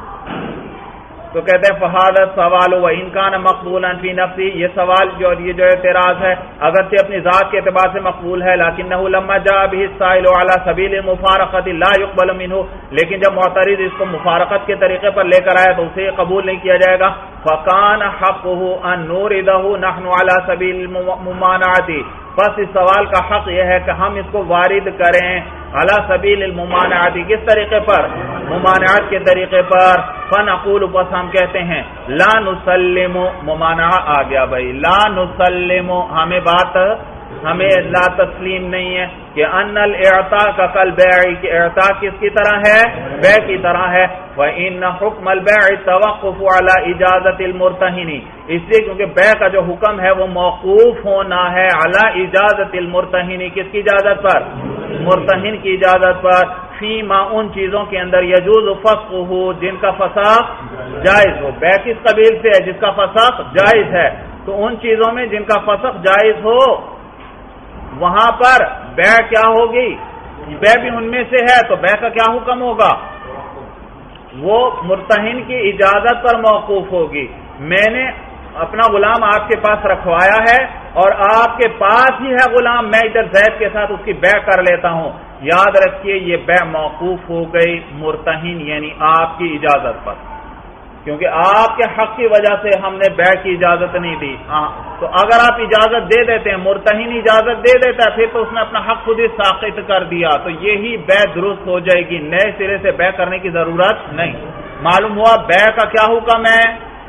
تو کہتے ہیں فہذا سوال و ان کان مقبولا فی نفسی، یہ سوال جو یہ جو اعتراض ہے اگرچہ اپنی ذات کے اعتبار سے مقبول ہے، لکنہ لما جاء به السائل علی سبیل المفارقۃ لا يقبل منه، لیکن جب معترض اس کو مفارقت کے طریقے پر لے کر آیا تو اسے قبول نہیں کیا جائے گا۔ فکان حقه ان نورده نحن على سبیل الممانعۃ، بس اس سوال کا حق یہ ہے کہ ہم اس کو وارد کریں علی سبیل الممانعۃ، کس طریقے پر؟ ممانعت کے طریقے پر۔ فنقول، بس ہم کہتے ہیں لا نسلم، ممانعہ آ گیا بھائی، لا نسلم، ہمیں بات ہمیں لا تسلیم نہیں ہے، کہ ان الاعطاء کا کل بیع، کہ اعطاء کس کی طرح ہے؟ بیع کی طرح ہے۔ وَإِنَّ حُكْمَ الْبَيْعِ التَّوَقُّفُ عَلَى إِجَازَةِ الْمُرْتَهِنِ، اس لیے کیونکہ بیع کا جو حکم ہے وہ موقوف ہونا ہے علی اجازت المرتہن، کس کی اجازت پر؟ مرتہن کی اجازت پر، فیما ان چیزوں کے اندر یجوز فسخہ جن کا فسخ جائز ہو۔ بیع کس قبیل سے ہے؟ جس کا فسخ جائز ہے، تو ان چیزوں میں جن کا فسخ جائز ہو وہاں پر بیع کیا ہوگی؟ بیع بھی ان میں سے ہے، تو بیع کا کیا حکم ہوگا؟ وہ مرتہن کی اجازت پر موقوف ہوگی۔ میں نے اپنا غلام آپ کے پاس رکھوایا ہے اور آپ کے پاس ہی ہے غلام، میں ادھر زید کے ساتھ اس کی بیع کر لیتا ہوں، یاد رکھیے یہ بیع موقوف ہو گئی مرتہن یعنی آپ کی اجازت پر، کیونکہ آپ کے حق کی وجہ سے ہم نے بیع کی اجازت نہیں دی۔ ہاں تو اگر آپ اجازت دے دیتے ہیں، مرتہن اجازت دے دیتا ہے، پھر تو اس نے اپنا حق خود ہی ساقط کر دیا، تو یہی بیع درست ہو جائے گی، نئے سرے سے بیع کرنے کی ضرورت نہیں۔ معلوم ہوا بیع کا کیا حکم ہے؟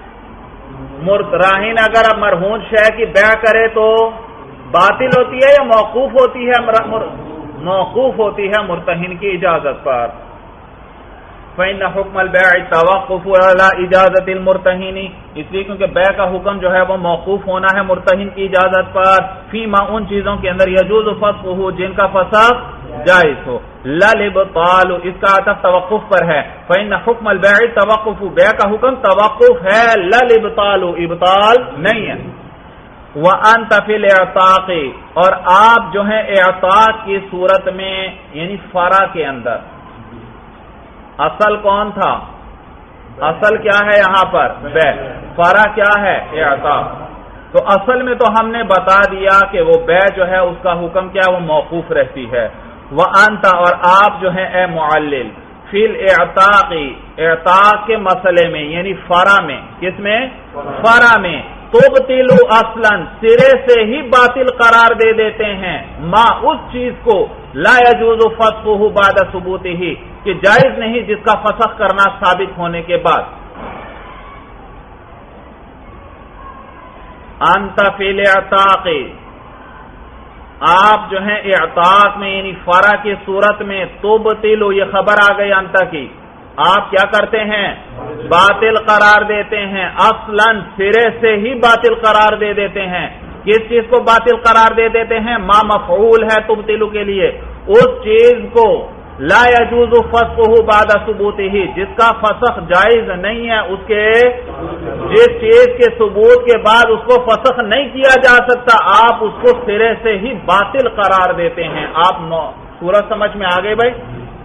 راہن اگر اب مرہون شے کی بیع کرے تو باطل ہوتی ہے یا موقوف ہوتی ہے؟ موقوف ہوتی ہے مرتہن کی اجازت پر۔ فإن حکم البیع التوقف علی اجازت المرتہن، اس لیے کیونکہ بیع کا حکم جو ہے وہ موقوف ہونا ہے مرتہن کی اجازت پر، فیما ان چیزوں کے اندر یجوز فسخہ جن کا فسخ جائز ہو، لا الابطال اس کا عطف توقف پر ہے، فإن حکم البیع التوقف بیع کا حکم توقف ہے، لا الابطال ابطال نہیں ہے۔ وَأَنْتَ فِي الْإِعْتَاقِ اور آپ جو ہیں اعتاق کی صورت میں یعنی فرع کے اندر، اصل کون تھا؟ اصل کیا ہے یہاں پر؟ بیع، فرع کیا ہے؟ اعتاق۔ تو اصل میں تو ہم نے بتا دیا کہ وہ بیع جو ہے اس کا حکم کیا؟ وہ موقوف رہتی ہے۔ وَأَنْتَ اور آپ جو ہیں اے معلل، فی الْإِعْتَاقِ اعتاق کے مسئلے میں یعنی فرع میں، کس میں؟ فرع میں، تبطل اصلا سرے سے ہی باطل قرار دے دیتے ہیں، ما اس چیز کو لا يجوز فسخہ بعد ثبوتہ کہ جائز نہیں جس کا فسخ کرنا ثابت ہونے کے بعد۔ انت فی الاعتاق آپ جو ہیں اعتاق میں یعنی فرع کی صورت میں، تبطل یہ خبر آ گئی انت کی، آپ کیا کرتے ہیں؟ باطل قرار دیتے ہیں، اصلا سرے سے ہی باطل قرار دے دیتے ہیں۔ کس چیز کو باطل قرار دے دیتے ہیں؟ ما مفعول ہے تبطل کے لیے، اس چیز کو لا يجوز فسخہ بعد ثبوتہ جس کا فسخ جائز نہیں ہے، اس کے جس چیز کے ثبوت کے بعد اس کو فسخ نہیں کیا جا سکتا، آپ اس کو سرے سے ہی باطل قرار دیتے ہیں۔ آپ سورج سمجھ میں آ گئے بھائی؟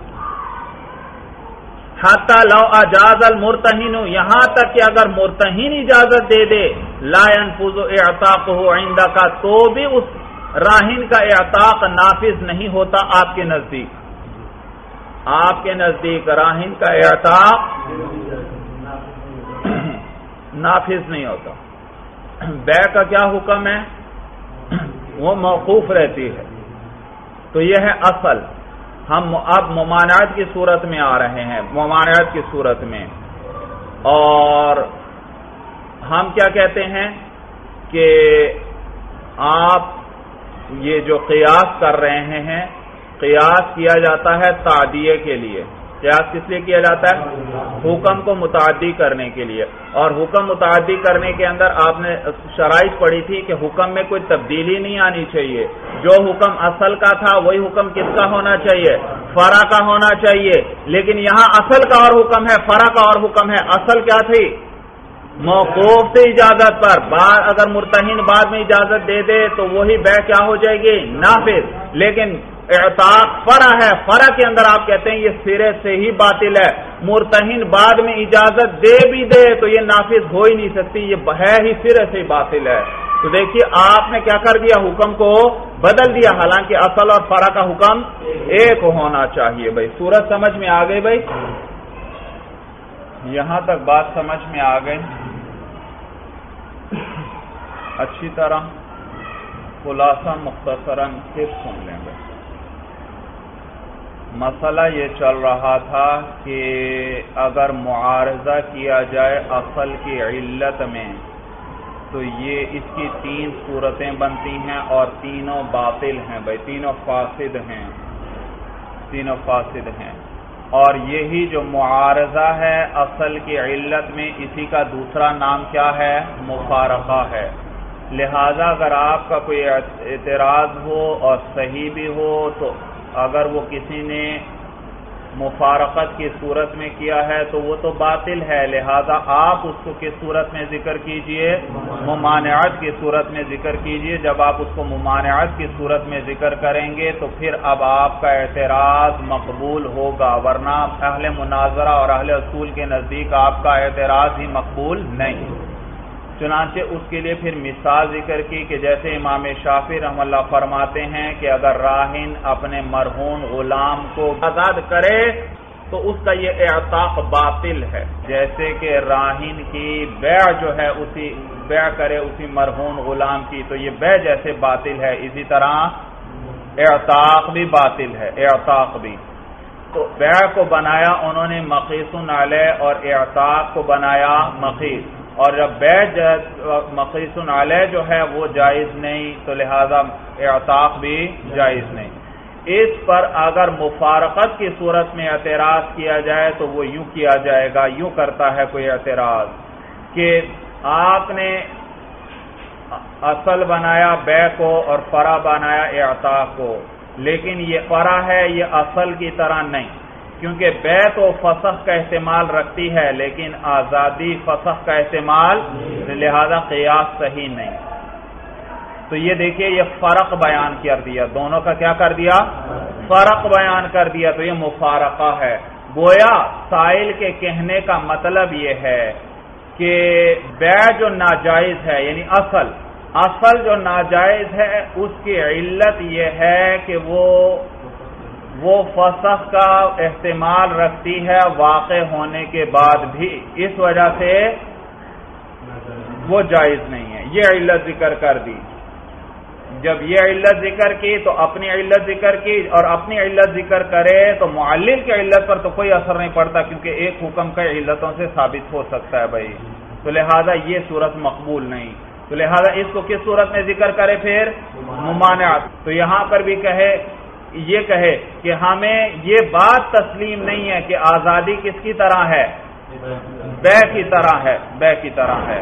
حتی لو اجاز المرتہن یہاں تک کہ اگر مرتہن اجازت دے دے، لا ينفذ اعتاقہ عندک تو بھی اس راہن کا اعتاق نافذ نہیں ہوتا آپ کے نزدیک، آپ کے نزدیک راہن کا اعتاق نافذ نہیں ہوتا۔ بیع کا کیا حکم ہے؟ وہ موقوف رہتی ہے، تو یہ ہے اصل۔ ہم اب ممانعت کی صورت میں آ رہے ہیں، ممانعت کی صورت میں، اور ہم کیا کہتے ہیں کہ آپ یہ جو قیاس کر رہے ہیں، قیاس کیا جاتا ہے تعدیہ کے لیے۔ قیاس کس لیے کیا جاتا ہے؟ حکم کو متعدی کرنے کے لیے، اور حکم متعدی کرنے کے اندر آپ نے شرائط پڑھی تھی کہ حکم میں کوئی تبدیلی نہیں آنی چاہیے، جو حکم اصل کا تھا وہی حکم کس کا ہونا چاہیے؟ فرع کا ہونا چاہیے، لیکن یہاں اصل کا اور حکم ہے، فرع کا اور حکم ہے۔ اصل کیا تھی؟ موقوف سے اجازت پر، بعد اگر مرتہن بعد میں اجازت دے دے تو وہی بیع کیا ہو جائے گی؟ نافذ۔ لیکن اعتاق فرع ہے، فرع کے اندر آپ کہتے ہیں یہ سرے سے ہی باطل ہے، مرتہن بعد میں اجازت دے بھی دے تو یہ نافذ ہو ہی نہیں سکتی، یہ ہے ہی سرے سے باطل ہے۔ تو دیکھیے آپ نے کیا کر دیا؟ حکم کو بدل دیا، حالانکہ اصل اور فرع کا حکم ایک ہونا چاہیے۔ بھائی سورج سمجھ میں آ گئی؟ بھائی یہاں تک بات سمجھ میں آ گئی اچھی طرح؟ خلاصہ مختصراً پھر سن لیں گے۔ مسئلہ یہ چل رہا تھا کہ اگر معارضہ کیا جائے اصل کی علت میں تو یہ اس کی تین صورتیں بنتی ہیں اور تینوں باطل ہیں بھائی، تینوں فاسد ہیں، تینوں فاسد ہیں۔ اور یہی جو معارضہ ہے اصل کی علت میں، اسی کا دوسرا نام کیا ہے؟ مفارقہ ہے۔ لہذا اگر آپ کا کوئی اعتراض ہو اور صحیح بھی ہو تو اگر وہ کسی نے مفارقت کی صورت میں کیا ہے تو وہ تو باطل ہے، لہذا آپ اس کو کس صورت میں ذکر کیجئے؟ ممانعت کی صورت میں ذکر کیجئے۔ جب آپ اس کو ممانعت کی صورت میں ذکر کریں گے تو پھر اب آپ کا اعتراض مقبول ہوگا، ورنہ اہل مناظرہ اور اہل اصول کے نزدیک آپ کا اعتراض ہی مقبول نہیں۔ چنانچہ اس کے لیے پھر مثال ذکر کی کہ جیسے امام شافعی رحمہ اللہ فرماتے ہیں کہ اگر راہن اپنے مرہون غلام کو آزاد کرے تو اس کا یہ اعتاق باطل ہے، جیسے کہ راہن کی بیع جو ہے اسی بیع کرے اسی مرہون غلام کی، تو یہ بیع جیسے باطل ہے اسی طرح اعتاق بھی باطل ہے، اعتاق بھی۔ تو بیع کو بنایا انہوں نے مقیس علیہ اور اعتاق کو بنایا مقیس، اور جب بیع مقیس علیہ جو ہے وہ جائز نہیں تو لہذا اعتاق بھی جائز نہیں۔ اس پر اگر مفارقت کی صورت میں اعتراض کیا جائے تو وہ یوں کیا جائے گا، یوں کرتا ہے کوئی اعتراض کہ آپ نے اصل بنایا بیع کو اور فرع بنایا اعتاق کو، لیکن یہ فرع ہے یہ اصل کی طرح نہیں، کیونکہ بیع تو فسخ کا احتمال رکھتی ہے لیکن آزادی فسخ کا احتمال، لہذا قیاس صحیح نہیں۔ تو یہ دیکھیے یہ فرق بیان کر دیا، دونوں کا کیا کر دیا؟ فرق بیان کر دیا، تو یہ مفارقہ ہے۔ گویا سائل کے کہنے کا مطلب یہ ہے کہ بیع جو ناجائز ہے یعنی اصل اصل جو ناجائز ہے اس کی علت یہ ہے کہ وہ وہ فسخ کا احتمال رکھتی ہے واقع ہونے کے بعد بھی، اس وجہ سے وہ جائز نہیں ہے۔ یہ علت ذکر کر دی۔ جب یہ علت ذکر کی تو اپنی علت ذکر کی، اور اپنی علت ذکر کرے تو معلل کی علت پر تو کوئی اثر نہیں پڑتا کیونکہ ایک حکم کا علتوں سے ثابت ہو سکتا ہے بھائی، تو لہذا یہ صورت مقبول نہیں، تو لہذا اس کو کس صورت میں ذکر کرے پھر؟ ممانعت۔ تو یہاں پر بھی کہے یہ کہے کہ ہمیں یہ بات تسلیم نہیں ہے کہ آزادی کس کی طرح ہے؟ بیع کی طرح ہے، بیع کی طرح ہے،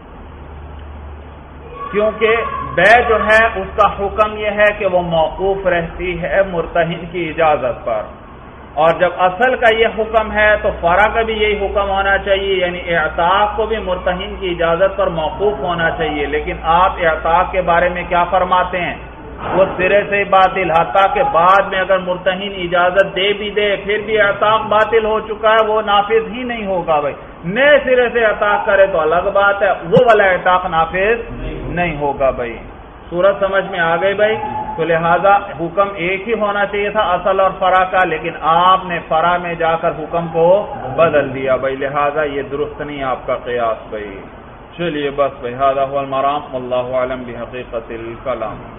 کیونکہ بیع جو ہے اس کا حکم یہ ہے کہ وہ موقوف رہتی ہے مرتہن کی اجازت پر، اور جب اصل کا یہ حکم ہے تو فرع کا بھی یہی حکم ہونا چاہیے، یعنی اعتاق کو بھی مرتہن کی اجازت پر موقوف ہونا چاہیے، لیکن آپ اعتاق کے بارے میں کیا فرماتے ہیں؟ وہ سرے سے باطل، حتیٰ کہ بعد میں اگر مرتہن اجازت دے بھی دے پھر بھی اعتاق باطل ہو چکا ہے، وہ نافذ ہی نہیں ہوگا بھائی۔ نئے سرے سے اعتاق کرے تو الگ بات ہے، وہ والا اعتاق نافذ نہیں ہوگا بھائی۔ صورت سمجھ میں آ گئی بھائی؟ تو لہذا حکم ایک ہی ہونا چاہیے تھا اصل اور فرع کا، لیکن آپ نے فرع میں جا کر حکم کو بدل دیا بھائی، لہذا یہ درست نہیں آپ کا قیاس بھائی۔ چلیے بس بھائی، ھذا ھو المرام، واللہ اعلم بحقیقت الکلام۔